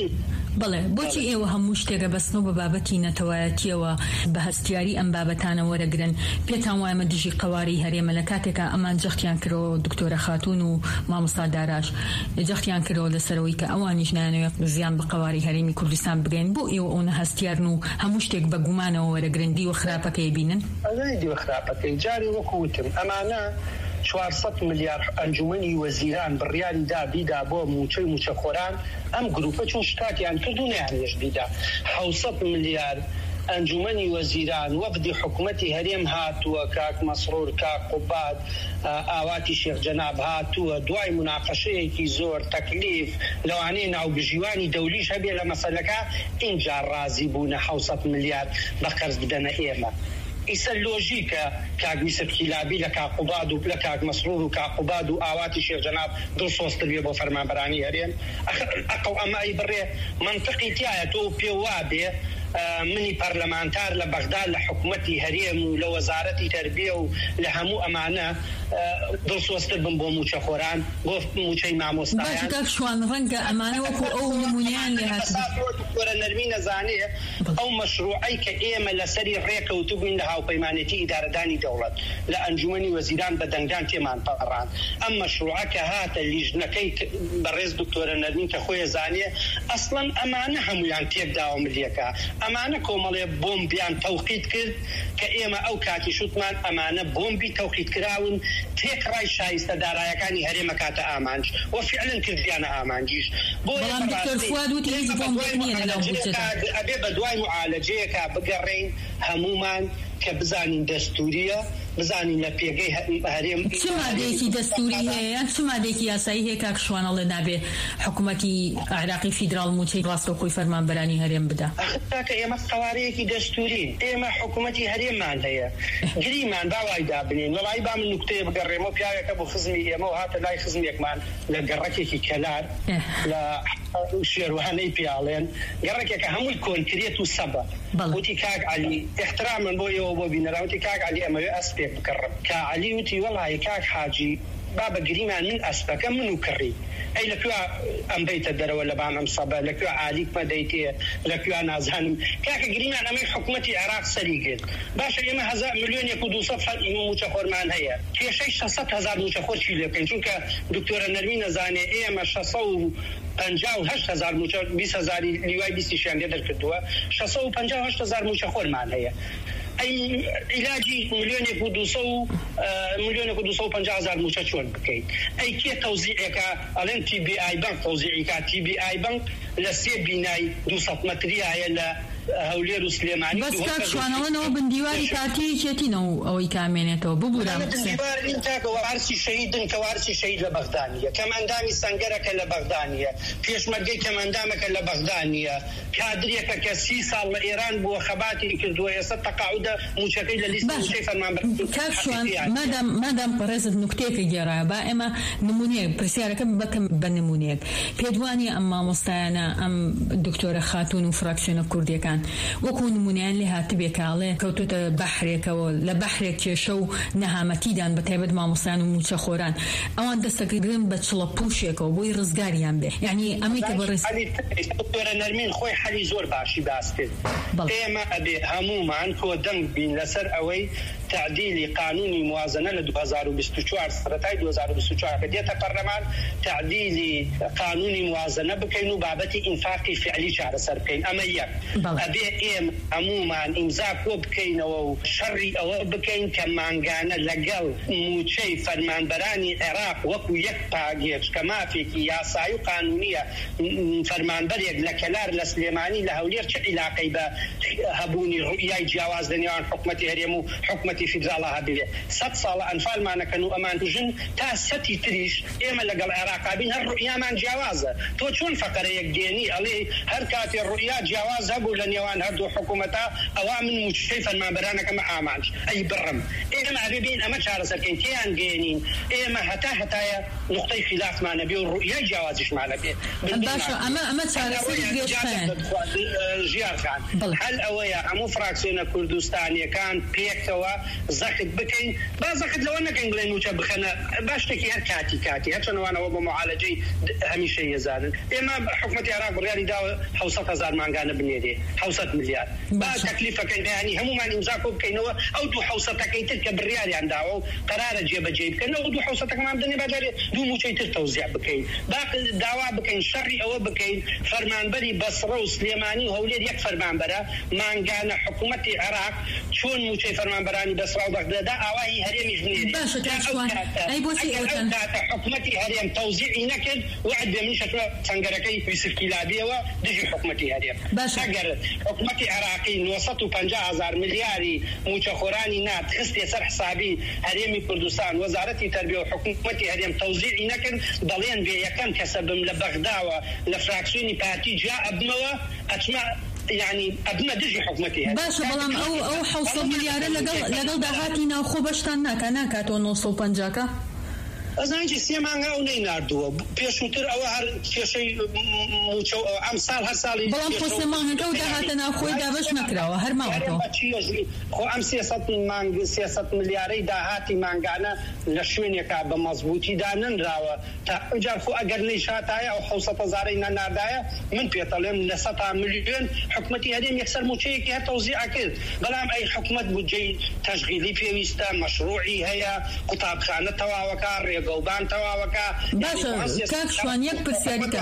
E: بڵێ بۆچی ئێوە هەموو شتێکە بەستنەوە بە بابەتی نەتەوایەتیەوە بە هەستیاری ئەم بابەتانە وەرەگرن پێتان وایە مە دژی قەواری هەرێمە لە کاتێکە ئەمان جەختیان کردەوە دکتۆرە خاتون و مامۆستا داراش جەختیان کردەوە لەسەرەوەی کە ئەوانیش نایانەوێت زیان بە قەواری هەرێمی کوردستان بگەین بۆ ئێوە ئەوە هەستیارن و هەموو شتێک بە گومانەوە وەرەگرن دیوە خراپەکەی بینن
F: دیوە خراپەکەی جاری وەکوتم ئەمانە چوارسەد ملیار ئەنجومەنی وەزیران بڕیاری دا بیدا بۆ موچەی موچەخۆران ئەم گروپە چون شتاتیان کردو نەیانێش بیدا حوسەد ملیار ئەنجومەنی وەزیران وەفدی حکومەتی هەرێم هاتووە کاک مەسرور کاک قوباد ئاواتی شێخ جەناب هاتووە دوای مناقەشەیەکی زۆر تەکلیف لەوانەیە ناوبژیوانی دەولیش هەبێ لە مەسەلەکە ئینجا ڕازی بوونە حوسەد ملیار بە قەرز بدەنە ئێمە ئیسە لۆژیکە کاک میسر کیلابی لە کاک قوباد و لە کاک مەسرور و کاک قوباد و ئاواتی شێخ جەناب دڵسۆزتر بێ بۆ فەرمانبەرانی هەرێم ئەقەو ئەمای بڕێ منطقی تایە تۆ پێ وا بێ منی پەرلەمانتار لە بەغدا لە حکومەتی هەرێم و لە وەزارەتی تەربیە و لە هەموو ئەمانە دڵسۆزتر بم بۆ موچەخۆران بۆ موچەی مامۆستایان
E: کاکشوان ڕەنگە ئەمانە وەکو ئەو نمونەیان لێ
F: هاتووە نەرمی نەزانێ ئەو مەشروعەی کە ئێمە لەسەری ڕێکەوتو بووین لە هاوپەیمانێتی ئیدارەدانی دەوڵەت لە ئەنجومەنی وەزیران بە دەنگدان تێمان پەڕان ئەم مەشروعە کە هاتە لیژنەکەی بەڕێز دکتۆرە نەرمین کە خۆی زانێ ئەسڵەن ئەمانە هەمویان تێکداوە ملیەکە ئەمانە کۆمەڵێ بۆمبیان تەوقیت کرد کە ئێمە ئەو کاتی شوتمان ئەمانە بۆمبی تەوقیت کراون تێکڕای شایستە دارایەکانی هەرێمە کاتە ئامانج و فعلن کردیانە ئامانجیش
E: بەڵام دکتۆر فواد وتی هیچ بۆمبێک نییە لەناو بودجێدا
F: ئەبێ بە دوای معالەجەیەکە بگەڕێین هەمومان کە بزانین دەستوریە بزانین لە پێگەی هەرێم
E: چ مادەیەکی دەستوری هەیە چ مادەیەکی یاسایی هەیە کاکشوانەڵێ نابێ حکوومەتی عێراقی فیدراڵ موچەی ڕاستەوخۆی فەرمانبەرانی هەرێم بدا
F: کە ئێمە قەوارەیەکی دەستوری ئێمە حکوومەتی هەرێممان هەیە گریمان باوای دابنین وەڵای با من نوکتەیە بگەڕێمەوە پیاوێکە بۆ خزمی ئێمە و هاتە لای خزمێکمان لە گەڕەکێکی کەلار لە شێروهانەی پیاڵێن گەڕێکێکە هەمووی کۆنکرێت و سەبە وتی کاک علی احترامن بۆ ئێوە بۆ بینەرا وتی کاک علی ئەمەوێ ئەسپێک بکڕم کا علی وتی وەڵای کاک حاجی بابە گریمان من ئەسپەکە من و کڕی ئەی لەکوێ ئەم بەیتە دەرەوە لە بانم سەبە لەکوێ عالیکمە دەیتێ لەکوێ نازانم کاکە گریمان ئەمەی حکوومەتی عێراق سەری گرت باشە ئێمە هەزار ملیۆنێک و دووسەد موچەخۆرمان هەیە کێشەی شەسەد هەزار موچەخۆر چی لێ بکەین چونکە دکتۆرە نەرمی نەزانێ ئێمە شەسە و پەنجا و هەشت هەزار موچە بیست هەزاری لیوای بیستیشیان لێ دەرکردووە شەسە و پەنجا و هەشت هەزار موچەخۆرمان هەیە ئەی علاجی ملیۆنێک و دووسە و ملیۆنێک و دووسە و پەنجا هەزار موچە چۆن بکەیت ئەی کێ تەوزیعێکە ئەڵێن تی بی ئای بەنک تەوزیعیکا تی بی ئای بەنک لە سێ بینای دووسەد مەتریایە لە هەولێر و سلێمانی
E: بەس کاک شوانەوەنەوە بندیواری کارتی چێتینەوە ئەوەی کامێنێتەوە ببوورە
F: بندیوارین تاکەوە وارسی شەهیدن کە وارسی شەهید لە بەغدانیە کەماندامی سەنگەرەکە لە بەغدانیە پێشمەرگەی کەماندامەکە لە بەغدانیە کادرێکە کە سی ساڵ لە ئێران بووە خەباتی کردووە ئێستا تەقاعودە موچەکەی لە لیستی موچەی فەرمانبەر
E: کاک شوان مادام مادام پەرێزت نوکتەیەکە گێڕایە با ئێمە نمونەیەک پرسیارەکە بکەم بە نمونەیەک پێدوانی ئەم مامۆستایانە ئەم دکتۆرە خاتون و فراکسیۆنە کوردیەکان وەکو نمونیان لێ هاتبێ کاڵێ کەوتۆتە بەحرێکەوە لە بەحرێک کێشە و نەهامەتیدان بە تایبەت مامۆستایان و موچەخۆران ئەوان دەستەکردن بە چڵە پووشێکەوە بۆی ڕزگاریان بێ یعنی ئەمەی کە بەڕێز
F: دکتۆرە نەرمین خۆی حەلی زۆر باشی باس کرد ئێمە ئەبێ هەمومان کۆ دەنگ بین لەسەر ئەوەی تعدیلی قانونی موازنە لە دوو هەزار و بیست و چوار سەرەتای دوو هەزار و بیست و چوار کە دێتە پەرلەمان تعدیلی قانونی موازنە بکەین و بابەتی ئینفاقی فعلی چارەسەر بکەین ئەمە یەک ئەبێ ئێمە هەمومان ئیمزا کۆ بکەینەوە و شەڕی ئەوە بکەین کە مانگانە لەگەڵ موچەی فەرمانبەرانی عێراق وەکو یەک پاگێج کە مافێکی یاسایی و قانونیە فەرمانبەرێک لە کەلار لە سلێمانی لە هەولێر چه عیلاقەی بە هەبوونی ڕوئیای جیاواز لە نێوان حکومەتی هەرێم و حکومەتی فیدراڵە هەبێ سەد ساڵە ئەنفالمانەکەن و ئەمان توژن تا سەتی تریش ئێمە لەگەڵ عێراقا بین هەر ڕوئیامان جیاوازە تۆ چۆن فەقەرەیەک دێنی ئەڵێ هەر کاتێ ڕوئیا جیاواز هەبوو لە نێوان هەردوو حکومەتە ئەوا من موچەی فەرمانبەرانەکەمە ئامانج ئەی بڕم ئێمە ئەبێ بین ئەمە چارەسەرکەین تێیان گێنین ئێمە هەتا هەتایە نقطەی خلافمانە بێ و ڕوئیای جیاوازیشمانە بێ
E: باشە ئەمە ئەمە چارەسەری
F: ژیار خان هەل ئەوەیە هەموو فراکسیۆنە کوردستانیەکان پێکەوە زەخت بکەین با زەخت لەوە نەکەین بڵێن موچە بخەنە با شتێکی هەر کاتی کاتی هەرچەندەوانەوە بۆ معالەجەی هەمیشەی هێزارن ئێمە حکومەتی عێراق بڕیاری داوە حوسەد هەزار مانگانە بنێرێ حوسەد ملیار با تەکلیفەکەی بەیانی هەمومان ئیمزا کۆ بکەینەوە ئەو دوو حوسەتەکەی تر کە بڕیاریان داوە و قەرارە جێبەجێ بکەنەوە ئەو دوو حوسەتەکەمان بدەنێ بەجارێ دوو موچەی تر تەوزیع بکەین با داوا بکەین شەڕی ئەوە بکەین فەرمانبەری بەسڕە و سلێمانی و هەولێر یەک فەرمانبەرە مانگانە حکومەتی عێراق چۆن موچەی فەرمانبەرانی بەسڕە و بەغدەدا ئاوای هەرێمیش بنێرێ
E: باشە کاکشوان ئەی بۆچی ئەوتان
F: حکومەتی هەرێم تەوزیعی نەکرد وعد بێ من شەتوە چەنگەرەکەی یوسفکی لابێەوە دژی حکومەتی هەرێم ئەگەر حکومەتی عێراقی نۆ سەد و پەنجا هەزار ملیاری موچەخۆرانی نات خستێ سەر حسابی هەرێمی کوردستان وەزارەتی تەربیە و حکومەتی هەرێم تەوزیعی نەکرد دەڵێن بێ یەکەم کەسە بم لە بەغداوە لە فراکسیۆنی پارتی جا ئەبمەوە ئەچمە يعني أبنى دجي حكومتي
E: باشا بلام أو أو حوصل مليار لقل لقل دهاتي ناخو بشتان ناكا ناكا تو نوصل بنجاكا
F: ئەزانجی سێمانگا و نەیناردووە پێشووتر ئەوە هەر کێشەی موچە ئەم ساڵ هەر ساڵی
E: بەڵام خۆ سێمانگەکە و داهاتە ناوخۆی دابەش نەکراوە هەر ماوەتەوە
F: خۆ ئەم سێسەد مانگ سێسەد ملیارەی داهاتی مانگانە لە شوێنێکا بە مەزبوطیدا ننراوە تا ئەجار خۆ ئەگەر نەیشاتایە ئەو حوسەد هەزارەی نەناردایە من پێتەڵێم لە سەد ملیۆن حکومەتی هەرێم یەکسەر موچەیەکی هەر تەوزیع کرد بەڵام ئەی حکومەت بودجەی تەشغیلی پێویستە مەشروعی هەیە قوتابخانە تەواوەکە گەڵبان تەواوەکە
E: باشە کاک شوان یەک پرسیاریکە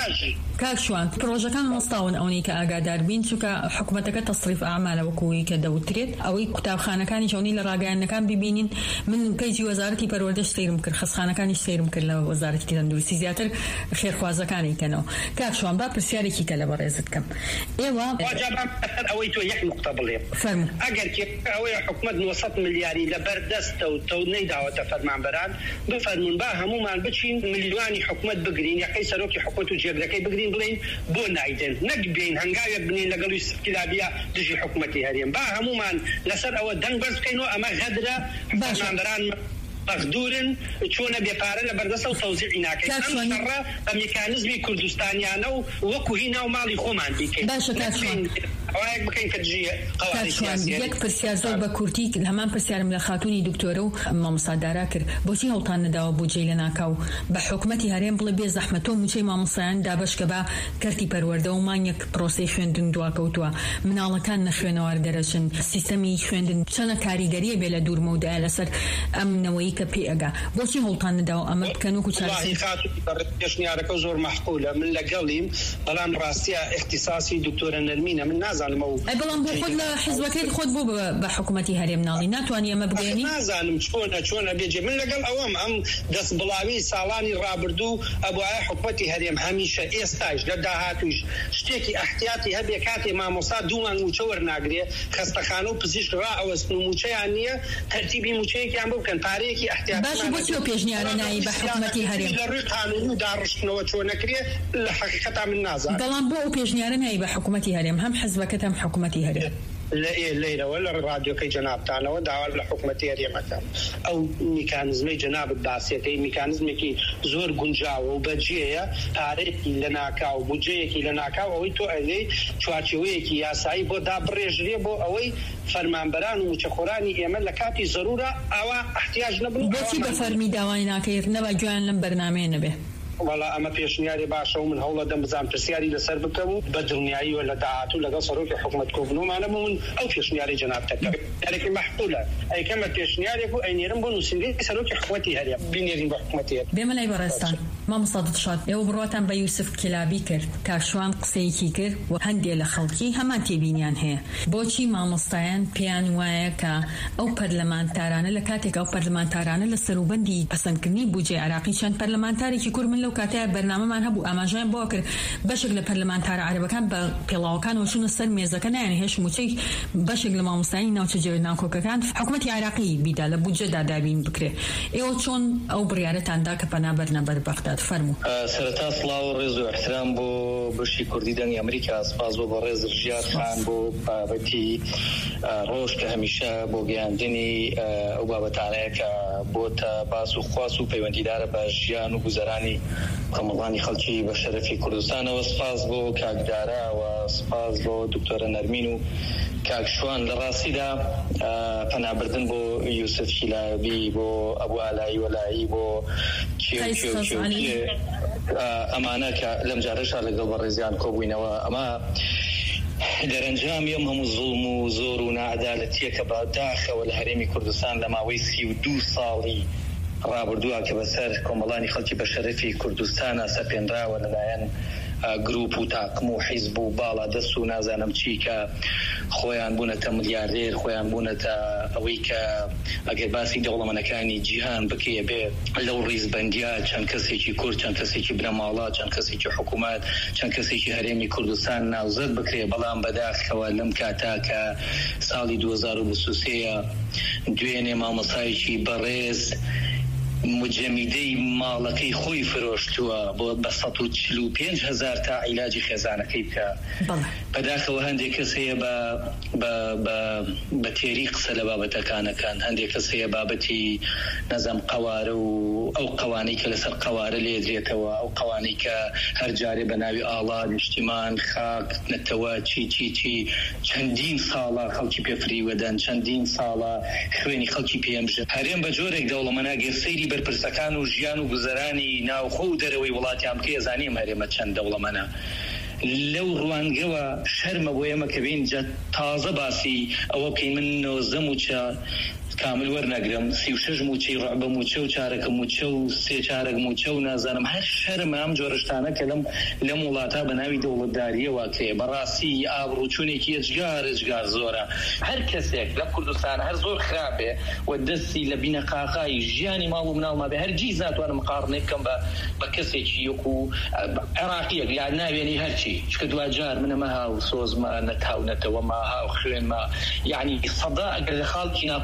E: کاک شوان پرۆژەکان هەڵستاون ئەوەی کە ئاگادار بین چونکە حکومەتەکە تەصریف ئەعمالە وەکوی کە دەوترێت ئەوەی قوتابخانەکانی شەونی لە ڕاگەیاندنەکان ببینین من پێیجی وەزارەتی پەروەردەش سەیرم کرد خستخانەکانیش سەیرم کرد لە وەزارەتی تەندروستی زیاتر خێرخوازەکانی کەنەوە کاک شوان با پرسیارێکی کە لە بەڕێزت کەم ئێوە
F: ئەوەی تۆ یەک نقطە بڵێ ئەگەر ئەوەی حکومەت نۆ سەد ملیاری لە بەردەستە و تۆ نەیداوەتە فەرمانبەران بفەرمون با هەمومان بچین ملیۆنی حکومەت بگرین یەکەی سەرۆکی حکومەت و جێگرەکەی بگرین بڵین بۆ نایدن نەک بین هەنگاوێک بنین لەگەڵ یوسفکی لابیا دژی حکومەتی هەرێم با هەمومان لەسەر ئەوە دەنگ بەرز بکەینەوە ئەمە غەدرە فەرمانبەران مقدورن چۆنە بێپارە لە بەردەسە و تەوزیعی ناکەین ئەم شەڕە بە میکانیزمی کوردستانیانە و وەکو هی ناو ماڵی خۆمان بیکەین.
E: باشە کاکشوان
F: بکەین کە جێ قەواعد سیاسی
E: یەک پرسیار زۆر بە کورتی هەمان پرسیارم لە خاتونی دکتۆرە و مامۆستادارا کرد بۆچی هەوڵتان نەداوە بودجەی لە ناکاو بە حکوومەتی هەرێم بڵێ بێ زەحمەتۆ موچەی مامۆستایان دابەشکە بە کەرتی پەروەردە و مانیەک پرۆسەی خوێندن دواکەوتووە مناڵەکان نەخوێنەوار دەرەچن سیستەمی خوێندن چەنە کاریگەریە بێ لە دوورمەودایە لەسەر ئەم نەوەی کە پێ ئەگا بۆچی هەوڵتان نەداوە ئەمە بکەن وەکو چارەسەری
F: پێشنیارەکە زۆر مەحقولە من لەگەڵیم بەڵام ڕاستیە اختصاصی دکتۆرە نەرمینە من نازانم و
E: بەڵام بۆ خۆت لە حیزبەکەی خۆت بۆ بە حکوومەتی هەرێم ناڵی ناتوانانی ئەمە بگەێنی
F: نازانم چۆنە چۆنە بێجێ من لەگەڵ ئەوەم ئەم دەست بڵاوی ساڵانی ڕابردوو ئەبوایە حکوومەتی هەرێم هەمیشە ئێستاش لە داهاتویش شتێکی احتیاتی هەبێ کاتێ مامۆستا دوومان موچە وەرناگرێ خەستەخانە و پزیشک ڕائەوەستن و موچەیان نییە تەرتیبی موچەیەکیان بۆ بکەن پارەیەکی احتیاتی
E: باشە بۆچی ئەو پێشنیارە نایی بە حکوومەتی هەرێم
F: لە ڕووی قانونی و داڕشتنەوە چۆن نەکرێ لە حەقیقەتا من نازانم
E: بەڵام بۆ ئەو پێشنیارە نایی بە حکوومەتی هەرێم هەم حیزبەکەت هەم حکوومەتی هەرێم
F: لەیرەوە لە ڕادیۆکەی جەنابتانەوە داوا لە حکوومەتی هەرێمەکەم ئەو میکانزمەی جەنابت باسیەکەی میکانزمێکی زۆر گونجاوە و بەجێیە پارەیەکی لە ناکاو بودجەیەکی لە ناکاو ئەوەی تۆ ئەلێ چوارچێوەیەکی یاسایی بۆ دابڕێژرێ بۆ ئەوەی فەرمانبەران و موچەخۆرانی ئێمە لە کاتی زەرورە ئەوە احتیاج نەبن
E: بۆچی بە فەرمی داوای ناکەیت نەبا گویان لەم بەرنامەیە نەبێ
F: وڵا ئەمە پێشنیاری باشە و من هەوڵە دەم بزانم پرسیاری لەسەر بکەم و بە دڵنیایی و لە داهاتوو لەگەڵ سەرۆکی حکوومەت کۆبنەوەمانە بوون ئەو پێشنیاری جەنابتەکە یارێکی مەحقولە ئەیکەمە پێشنیارێک و ئەینێرم بۆ نووسینگەی سەرۆکی حکوومەتی هەرێم بینێرین بە حکوومەتی هەرێم
E: بێمە لای بەڕێستان مامۆستا دڵشاد ئێوە بڕواتان بە یوسف کلابی کرد کاکشوان قسەیەکی کرد و هەندێک لە خەڵکی هەمان تێبینیان هەیە بۆچی مامۆستایان پێیان وایە کە ئەو پەرلەمانتارانە لە کاتێک ئەو پەرلەمانتارانە لە سەروبەندی پەسەندکردنی بودجەی عراقی چەند پەرلەمانتارێکی کورد من لەو کاتەیە بەرنامەمان هەبوو ئاماژەیان بۆ کرد بەشێک لە پەرلەمانتارە عەرەبەکان بە پێڵاوەکانەوە چوونە سەر مێزەکە نایەنە هێش موچەی بەشێک لە مامۆستایی ناوچە جێوە ناوکۆکەکان حکوومەتی عێراقی بیدا لە بودجەدا دابین بکرێ ئێوە چۆن ئەو بڕیارەتاندا کە پەنابەر نەبەر بەغداد فەرموو
H: سەرەتا سڵاو و ڕێز و احترام بۆ بەشی کوردی دەنگی ئەمریکا سپاس بۆ بە ڕێز ژیار خان بۆ بابەتی ڕۆژ کە هەمیشە بۆ گەیاندنی ئەو بابەتانەیە کە بۆتە باس و خواست و پەیوەندیدارە بە ژیان و گوزەرانی کۆمەڵانی خەڵکی بە شەرەفی کوردستانەوە سپاس بۆ کاکدارا و سپاس بۆ دکتۆرە نەرمین و کاکشوان لە ڕاستیدا پەنابردن بۆ یوسف کلابی بۆ ئەبوو ئالایی وەلایی بۆ ئەمانە کە لەم جارەشا لەگەڵ بە ڕێزیان کۆبووینەوە ئەمە دەرەنجامی ئەم هەموو زوڵم و زۆر و نەعەدالەتیە کە بەداخەوە لە هەرێمی کوردستان لە ماوەی سی و دوو ساڵی ڕابردووە کە بەسەر کۆمەڵانی خەڵکی بە شەرەفی کوردستانە سەپێنراوە لەلایەن گروپ و تاقم و حیزب و باڵا دەست و نازانم چی کە خۆیان بوونەتە ملیاردێر خۆیان بوونەتە ئەوەی کە ئەگەر باسی دەوڵەمەندەکانی جیهان بکەیە بێ لەو ڕیزبەندیا چەند کەسێکی کورد چەند کەسێکی بنەماڵات چەند کەسێکی حکوومەت چەند کەسێکی هەرێمی کوردستان ناوزەت بکرێ بەڵام بەداخەوە لەم کاتا کە ساڵی دوو هەزار و بیست و سێ دوێنێ مامۆستایەکی بەڕێز مجەمیدەی ماڵەکەی خۆی فرۆشتووە بۆ بە سەد و چل و پێنج هەزار تا عیلاجی خێزانەکەی بکە بەداخەوە هەندێک کەس هەیە بە تێری قسە لە بابەتەکانەکان هەندێک کەس هەیە بابەتی نەزەم قەوارە و ئەو قەوانەی کە لەسەر قەوارە لێدرێتەوە ئەو قەوانەی کە هەر جارێ بە ناوی ئاڵات نیشتیمان خاک نەتەوە چی چی چی چەندین ساڵە خەڵکی پێفریوەدەن چەندین ساڵە خوێنی خەڵکی پێمژن هەرێم بە جۆرێک دەوڵەمەندە گەرسەیری بەرپرسەکان و ژیان و گوزەرانی ناوخۆ و دەرەوەی وڵاتیان بکە زانیم هەرێمە چەند دەوڵەمەندە لەو ڕوانگەوە شەرمە بۆ ئێمە کە بین تازە باسی ئەوە بکەین من نۆزدە موچە کامل وەرنەگرم سی و شەش موچەی ڕعبە موچە و چارەکە موچە و سێ چارەک موچە و نازانم هەر شەرمە ئەم جۆرەشتانە کە لەم لەم وڵاتە بە ناوی دەوڵەتداریەوە کێ بەڕاستی ئابڕوچوونێکی ئەجگار ئەجگار زۆرە هەر کەسێک لە کوردستان هەر زۆر خراپێ و دەستی لە بینەقاقای ژیانی ماڵ و مناڵما بێ هەرگیز ناتوانم مقارنە بکەم بە کەسێکی یەکو عێراقیەک یا ناوێنی هەرچی چکە دوجار منەمە هاو سۆزمە نەتاو نەتەوە ما هاو خوێنمە یعنی سەدا ئەگەر لە خاڵکی ناکۆچیمان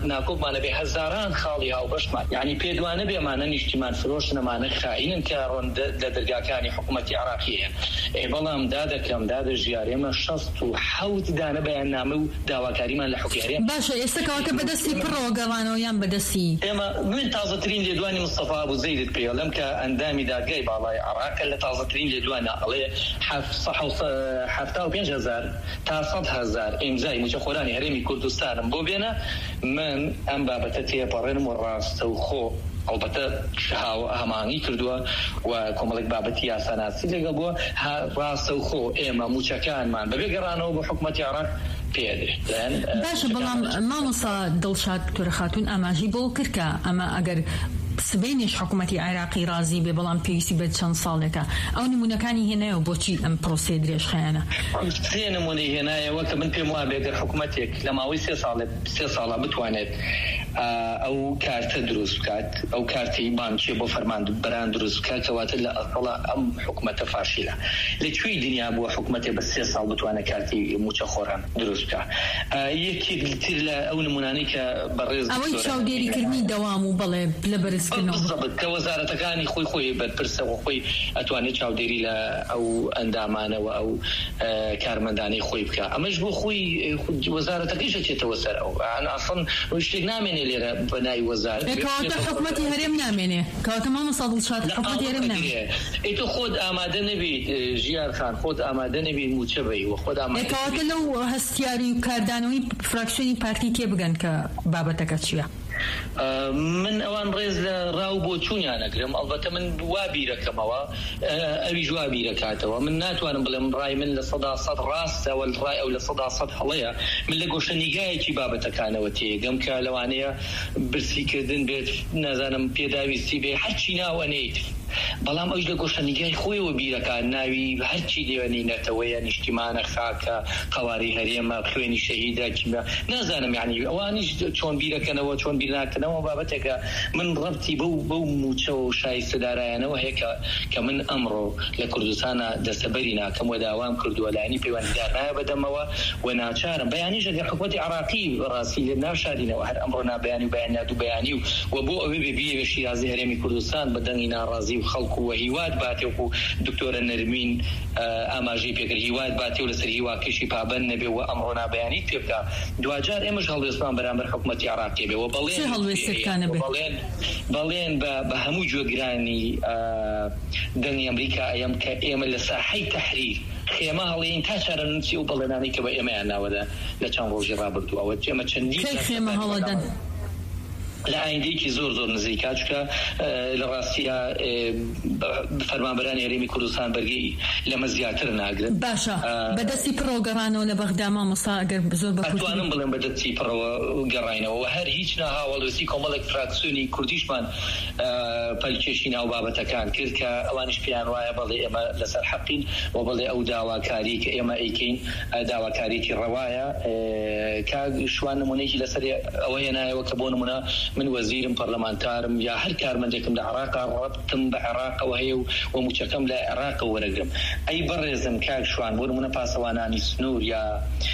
H: ناکۆکمانە بێ هەزاران خاڵی هاوبەشمان یعنی پێدوانە بێمانە نیشتیمان فرۆشنەمانە خائینن کە ڕۆن لە دەرگاکانی حکوومەتی عراقیە بەڵام دادەکەم دادە ژیارێمە شەست و حەوت دانە بەیاننامە و داواکاریمان لە حکومەتی
E: باشە ئێستا کەواتە بەدەستی پڕۆگەڕانەوە یان بەدەستی
H: ئێمە من تازەترین لێدوانی مستەفا ئەبوزەیدت پێڵم کە ئەندامی دادگای باڵای عراق لە تازەترین لێدوانە ئەڵێ هەفتا و پێنج هەزار تا سەد هەزار ئیمزای موچەخۆرانی هەرێمی کوردستانم بۆ بێنە من ئەم بابەتە تێپەڕێنم و ڕاستە و خۆ ئەلبەتە هەمانی کردووە و کۆمەڵێک بابەتی یاساناسی لەگەڵ بووە ڕاستە و خۆ ئێمە موچەکانمان بەبێ گەڕانەوە بە حکومەتی عراق پێدێن.
E: باشە بەڵام مامۆستا دڵشاد کورە خاتون ئاماژی بۆ کردکە ئەمە ئەگەر سبەینش حکوومەتی عێراقی رازی بێ بەڵام پێویستی بە چەند ساڵێکە ئەو نمونونەکانی هێنایەوە بۆچی ئەم پرۆسێ درێژ خەیانە
H: سێ نمونەی هێنایەوە کە من پێم وایە بێگەر حکوومەتێک لە ماوەی سێ ساڵێ سێ ساڵە بتوانێت ئەو کارتە دروست بکات ئەو کارتی بانکیە بۆ فەرمانبەران دروست بکات کەواتە لە ئەقڵە ئەم حکوومەتە فاشیلە لەکوێی دنیا بووە حکوومەتێ بە سێ ساڵ بتوانێت کارتی موچەخۆران دروست بکات یەکی تر لە ئەو نمونانەی کە بەڕێز
E: ئەوەی چاودێریکردنی دەوام و بەڵێ لە بەرزکردنەوە
H: کە وەزارەتەکانی خۆی خۆی بەرپرسەوە خۆی ئەتوانێت چاودێری لە ئەو ئەندامانەوە ئەو کارمەندانەی خۆی بکە ئەمەش بۆ خۆی وەزارەتەکەیش ئەچێتەوە سەر ئەو ئاسڵ شتێک نامێنێ لێرە بەناوی وەزارەت
E: کەواتە حکوومەتی هەرێم نامێنێ کەواتە مامۆستا دڵشاد حکوومەتی هەرێم نامێنێ
H: ئیتۆ خۆت ئامادە نەبیت ژیار خان خۆت ئامادە نەبیت موچە بی و خۆت ئامادە
E: کەواتە لەو هەستیاری و کاردانەوەی فراکسیۆنی پارتی تێ بگەن کە بابەتەکە چییە؟
H: من ئەوان ڕێز لە ڕاو بۆ چوونیان نەگرم ئەڵبەتە من وا بیرەکەمەوە ئەوی جوا بیرەکاتەوە من ناتوانم بڵێم ڕای من لە سەدا سەد ڕاستەوە ڕای ئەو لە سەدا سەد هەڵەیە من لە گۆشەنیگایەکی بابەتەکانەوە تێگەم کە لەوانەیە برسیکردن بێت نازانم پێداویستی بێ هەرچی ناوەنیت بەڵام ئەوش لە گۆشەنیگای خۆیەوە بیرەکان ناوی هەرچی دێوەنینەتەوەیە نیشتیمانە خاکە قەواری هەرێمە خوێنی شەهیدە کیمیا نازانم یعنی ئەوانیش چۆن بیرەکەنەوە چۆن بیرناکەنەوە بابەتێکە من ڕەبتی بەو بەو موچە و شایستەدارایانەوە هەیە کە من ئەمڕۆ لە کوردستانە دەستەبەری ناکەم و داوام کردووە لایانی پەیوەندیدار نایە بەدەمەوە و ناچارم بەیانیش ئەگەر حکومەتی عراقی ڕاستی لێ ناشارینەوە هەر ئەمڕۆ نابیانی و بەیان نادوو بەیانی و بۆ ئەوێ بێ شیرازی هەرێمی کوردستان بەدەنگی ناڕازی و خەڵک و هیواد باتێ و دکتۆرە نەرمین ئاماژەی پێکرد هیواد باتێ و لەسەر هیواکەشی پابەند نەبێ و ئەمڕۆ نابیانیت پێ بکە دوجار ئێمەش هەڵوێستمان بەرامبەر حکومەتی عراقی بێ و بەڵێن بەڵێن بە هەموو جوێگرانی دەنگی ئەمریکا ئەم کە ئێمە لە ساحەی تەحریر خێمە هەڵێین تا چارە نووسی و بەڵێنانی کە بە ئێمەیان ناوەدا لە چەند ڕۆژی ڕابردووەوە ئێمە چەندی
E: خێمە هەڵەدەن
H: لە ئایندێکی زۆر زۆر نزیکا چکە لە ڕاستیە فەرمانبەرانی هەرێمی کوردستان بەرگی لەمە زیاتر ناگرن
E: باشە بەدەستی پڕۆگەڕانەوە لە بەغدا مامۆستا ئەگەر زۆر
H: بەتوانم بڵێم بەدەستی پڕەوە گەڕاینەوە هەر هیچ ناهاوڵوێستی کۆمەڵێک فراکسیۆنی کوردیشمان پەلکێشی ناو بابەتەکان کرد کە ئەوانش پێیان وایە بەڵێ ئێمە لەسەر حەقین و بەڵێ ئەو داواکاری کە ئێمە ئەیکەین داواکاریکی ڕەوایە کا شوان نمونەیەکی لەسەر ئەوە هێنایەوە کە بۆ نمونە من وەزیرم پەرلەمانتارم یا هەر کارمەندێکم لە عێراقا ڕەبتم بە عێراقەوە هەیە و موچەکەم لە عێراقە وەرەگرم ئەی بەڕێزم کاک شوان بۆ نمونە پاسەوانانی سنوور یا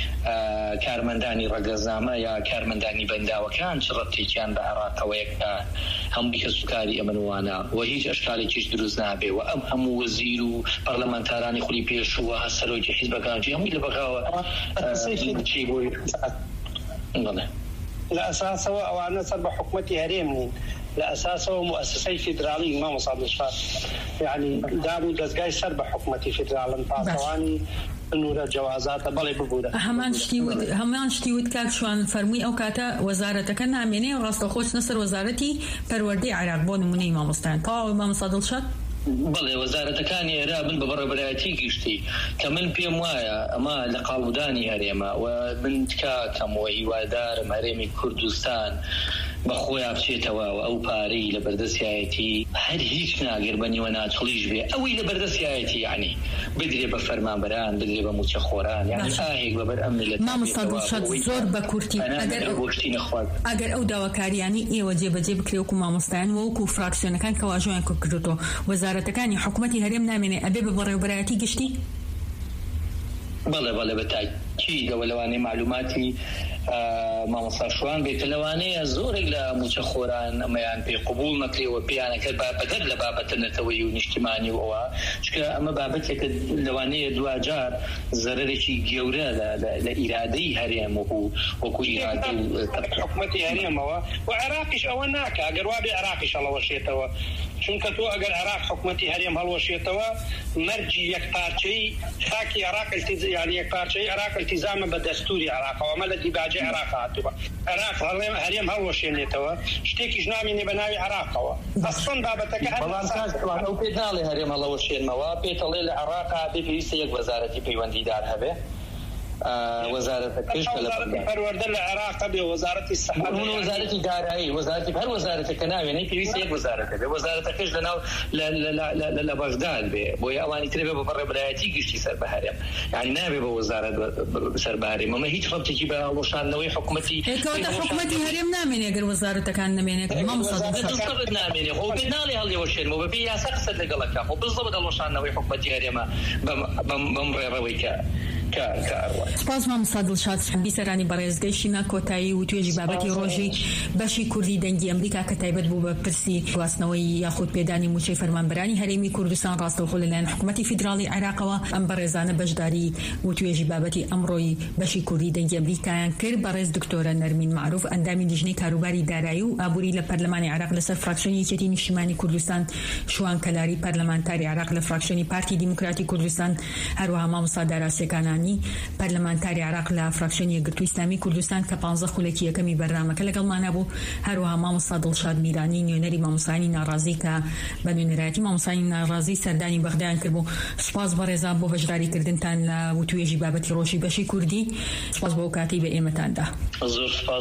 H: کارمەندانی ڕەگەزامە یا کارمەندانی بەنداوەکان چ ڕەتێکیان بە عێراقەوەیەک هەمووی کە سوکاری ئەمنوانە و هیچ ئەشکالێکیش دروست نابێ و ئەم هەموو وەزیر و پەرلەمانتارانی خولی پێشووە هەسەرۆکی حیزبەکانجی هەمووی لە بەغاوە چی بۆی
I: لە ئەساسەوە ئەوانە سەر بە حکومەتی هەرێم نین لە ئەساسەوە مؤسسەی فیدراڵی مامۆستا دڵشاد یعنی دار و دەستگای سەر بە حکومەتی فیدراڵن پاسەوانی نورە جوازاتە بەڵێ ببوورە
E: هەمان شتی هەمان شتی وت کاک شوان فەرمووی ئەو کاتە وەزارەتەکە نامێنێ و ڕاستەخۆش نەسەر وەزارەتی پەروەردەی عێراق بۆ نمونەی مامۆستایان تەواوی مامۆستا دڵشاد
H: بەڵێ وەزارەتەکانی عێراق بن بە بەڕێبەرایەتی گشتی کە من پێم وایە ئەمە لە قاڵودانی هەرێمە و من تکاکەمەوە هیوادارم هەرێمی کوردستان بە خۆیان بچێتەوە و ئەو پارەی لە بەردەستایەتی هەر هیچ ناگەر بە نیوە ناچڵیش بێ ئەوەی لە بەردەستایەتی یعنی بدرێ بە فەرمانبەران بدرێ بە موچەخۆران یعنی ئاهێک بەبەر ئەم ملەت
E: مامۆستا دڵشاد زۆر بە کورتی ئەگەر ئەو داواکاریانی ئێوە جێبەجێ بکرێ وەکو مامۆستایان وەکو فراکسیۆنەکان کە واژۆیان کردوتەوە وەزارەتەکانی حکومەتی هەرێم نامێنێ ئەبێ بە بەڕێوەبەرایەتی گشتی
H: بەڵێ بەڵێ بە تاکید ئەوە لەوانەیە معلوماتی مامۆستا شوان بێت لەوانەیە زۆرێک لە موچە خۆران ئەمەیان پێ قبول نەکرێەوە پێیانەکە بەدەر لە بابەتە نەتەوەی و نیشتیمانی و ئەوە چکە ئەمە بابەتێکە لەوانەیە دوجار زەرێکی گەورە لە ئیرادەی هەرێم وەکو وەکو ئیرادە
I: حکوومەتی هەرێمەوە و عێراقیش ئەوە ناکە ئەگەر وابێ عێراقیش هەڵەوەشێتەوە چونکە تۆ ئەگەر عێراق حکوومەتی هەرێم هەڵوەشێتەوە مەرجی یەکپارچەی خاکی عێراق یعنی یەکپارچەی عێراق التیزامە بە دەستوری عێراقەوە ئەمە لە دیباجەی عێراق هاتووە عێراق هەرێم هەڵوەشێنێتەوە شتێکیش نامێنێ بە ناوی عێراقەوە ئەسڵەن بابەتەکە
H: ئەو پێ ناڵێ هەرێم هەڵەوەشێنمەوە پێتەڵێ لە عێراقا بێ پێویستە یەک وەزارەتی پەیوەندیدار هەبێ وزارة كشف
I: پەروەردە لە عێراق بێ وەزارەتی سەحەت
H: وەزارەتی دارایی وەزارەتی هەر وەزارەتەکە ناوێنەی پێویستە یەک وەزارەتە بێ وەزارەتەکەش لەناو لە بەغداد بێ بۆیە ئەوانی ترێ بێ بە بەڕێبەرایەتی گشتی سەر بە هەرێم یعنی نابێ بە وەزارەت سەر بە هەرێم ئەمە هیچ ڕەبتێکی بە هەڵوەشاندنەوەی حکوومەتی
E: حکوومەتی هەرێم نامێنێ ئەگەر وەزارەتەکان نامێنێت
H: مامۆستا نامێنێ خۆ بێ ناڵێ هەڵێوەشێنمەوە بەبێ یاسا قسەت لەگەڵەکە خۆ بزڵە هەڵوەشاندنەوەی حکوومەتی هەرێمە بەم ڕێڕەوەی کە
E: سپاس مامۆستا دڵشاد بیسەرانی بەڕێزگەیشتینە کۆتایی و توێژی بابەتی ڕۆژی بەشی کوردی دەنگی ئەمریکا کە تایبەت بوو بە پرسی گواستنەوەی یاخود پێدانی موچەی فەرمانبەرانی هەرێمی کوردستان ڕاستەوخۆ لەلایەن حکوومەتی فیدراڵی عێراقەوە ئەم بەڕێزانە بەشداری و توێژی بابەتی ئەمڕۆی بەشی کوردی دەنگی ئەمریکایان کرد بەڕێز دکتۆرە نەرمین معروف ئەندامی لیژنەی کاروباری دارایی و ئابووری لە پەرلەمانی عێراق لەسەر فراکسیۆنی یەکێتی نیشتیمانی کوردستان شوان کەلاری پەرلەمانتاری عێراق لە فراکسیۆنی پارتی دیموکراتی کوردستان هەروەها مامۆستا داراسیەکانانی پەرلەمانتاری عێراق لە فراکسیۆنی یەکگرتووی ئیسلامی کوردستان کە پانزە خولێکی یەکەمی بەرنامەکە لەگەڵمانە بوو هەروەها مامۆستا دڵشاد میرانی نوێنەری مامۆستانی ناڕازی کە بە نوێنەرایەتی مامۆستانی ناڕازی سەردانی بەغدایان کردبوو سپاس بەڕێزان بۆ بەشداریکردنتان لە وتوێژی بابەتی ڕۆژی بەشی کوردی سپاس بۆ کاتی بە ئێمەتاندا.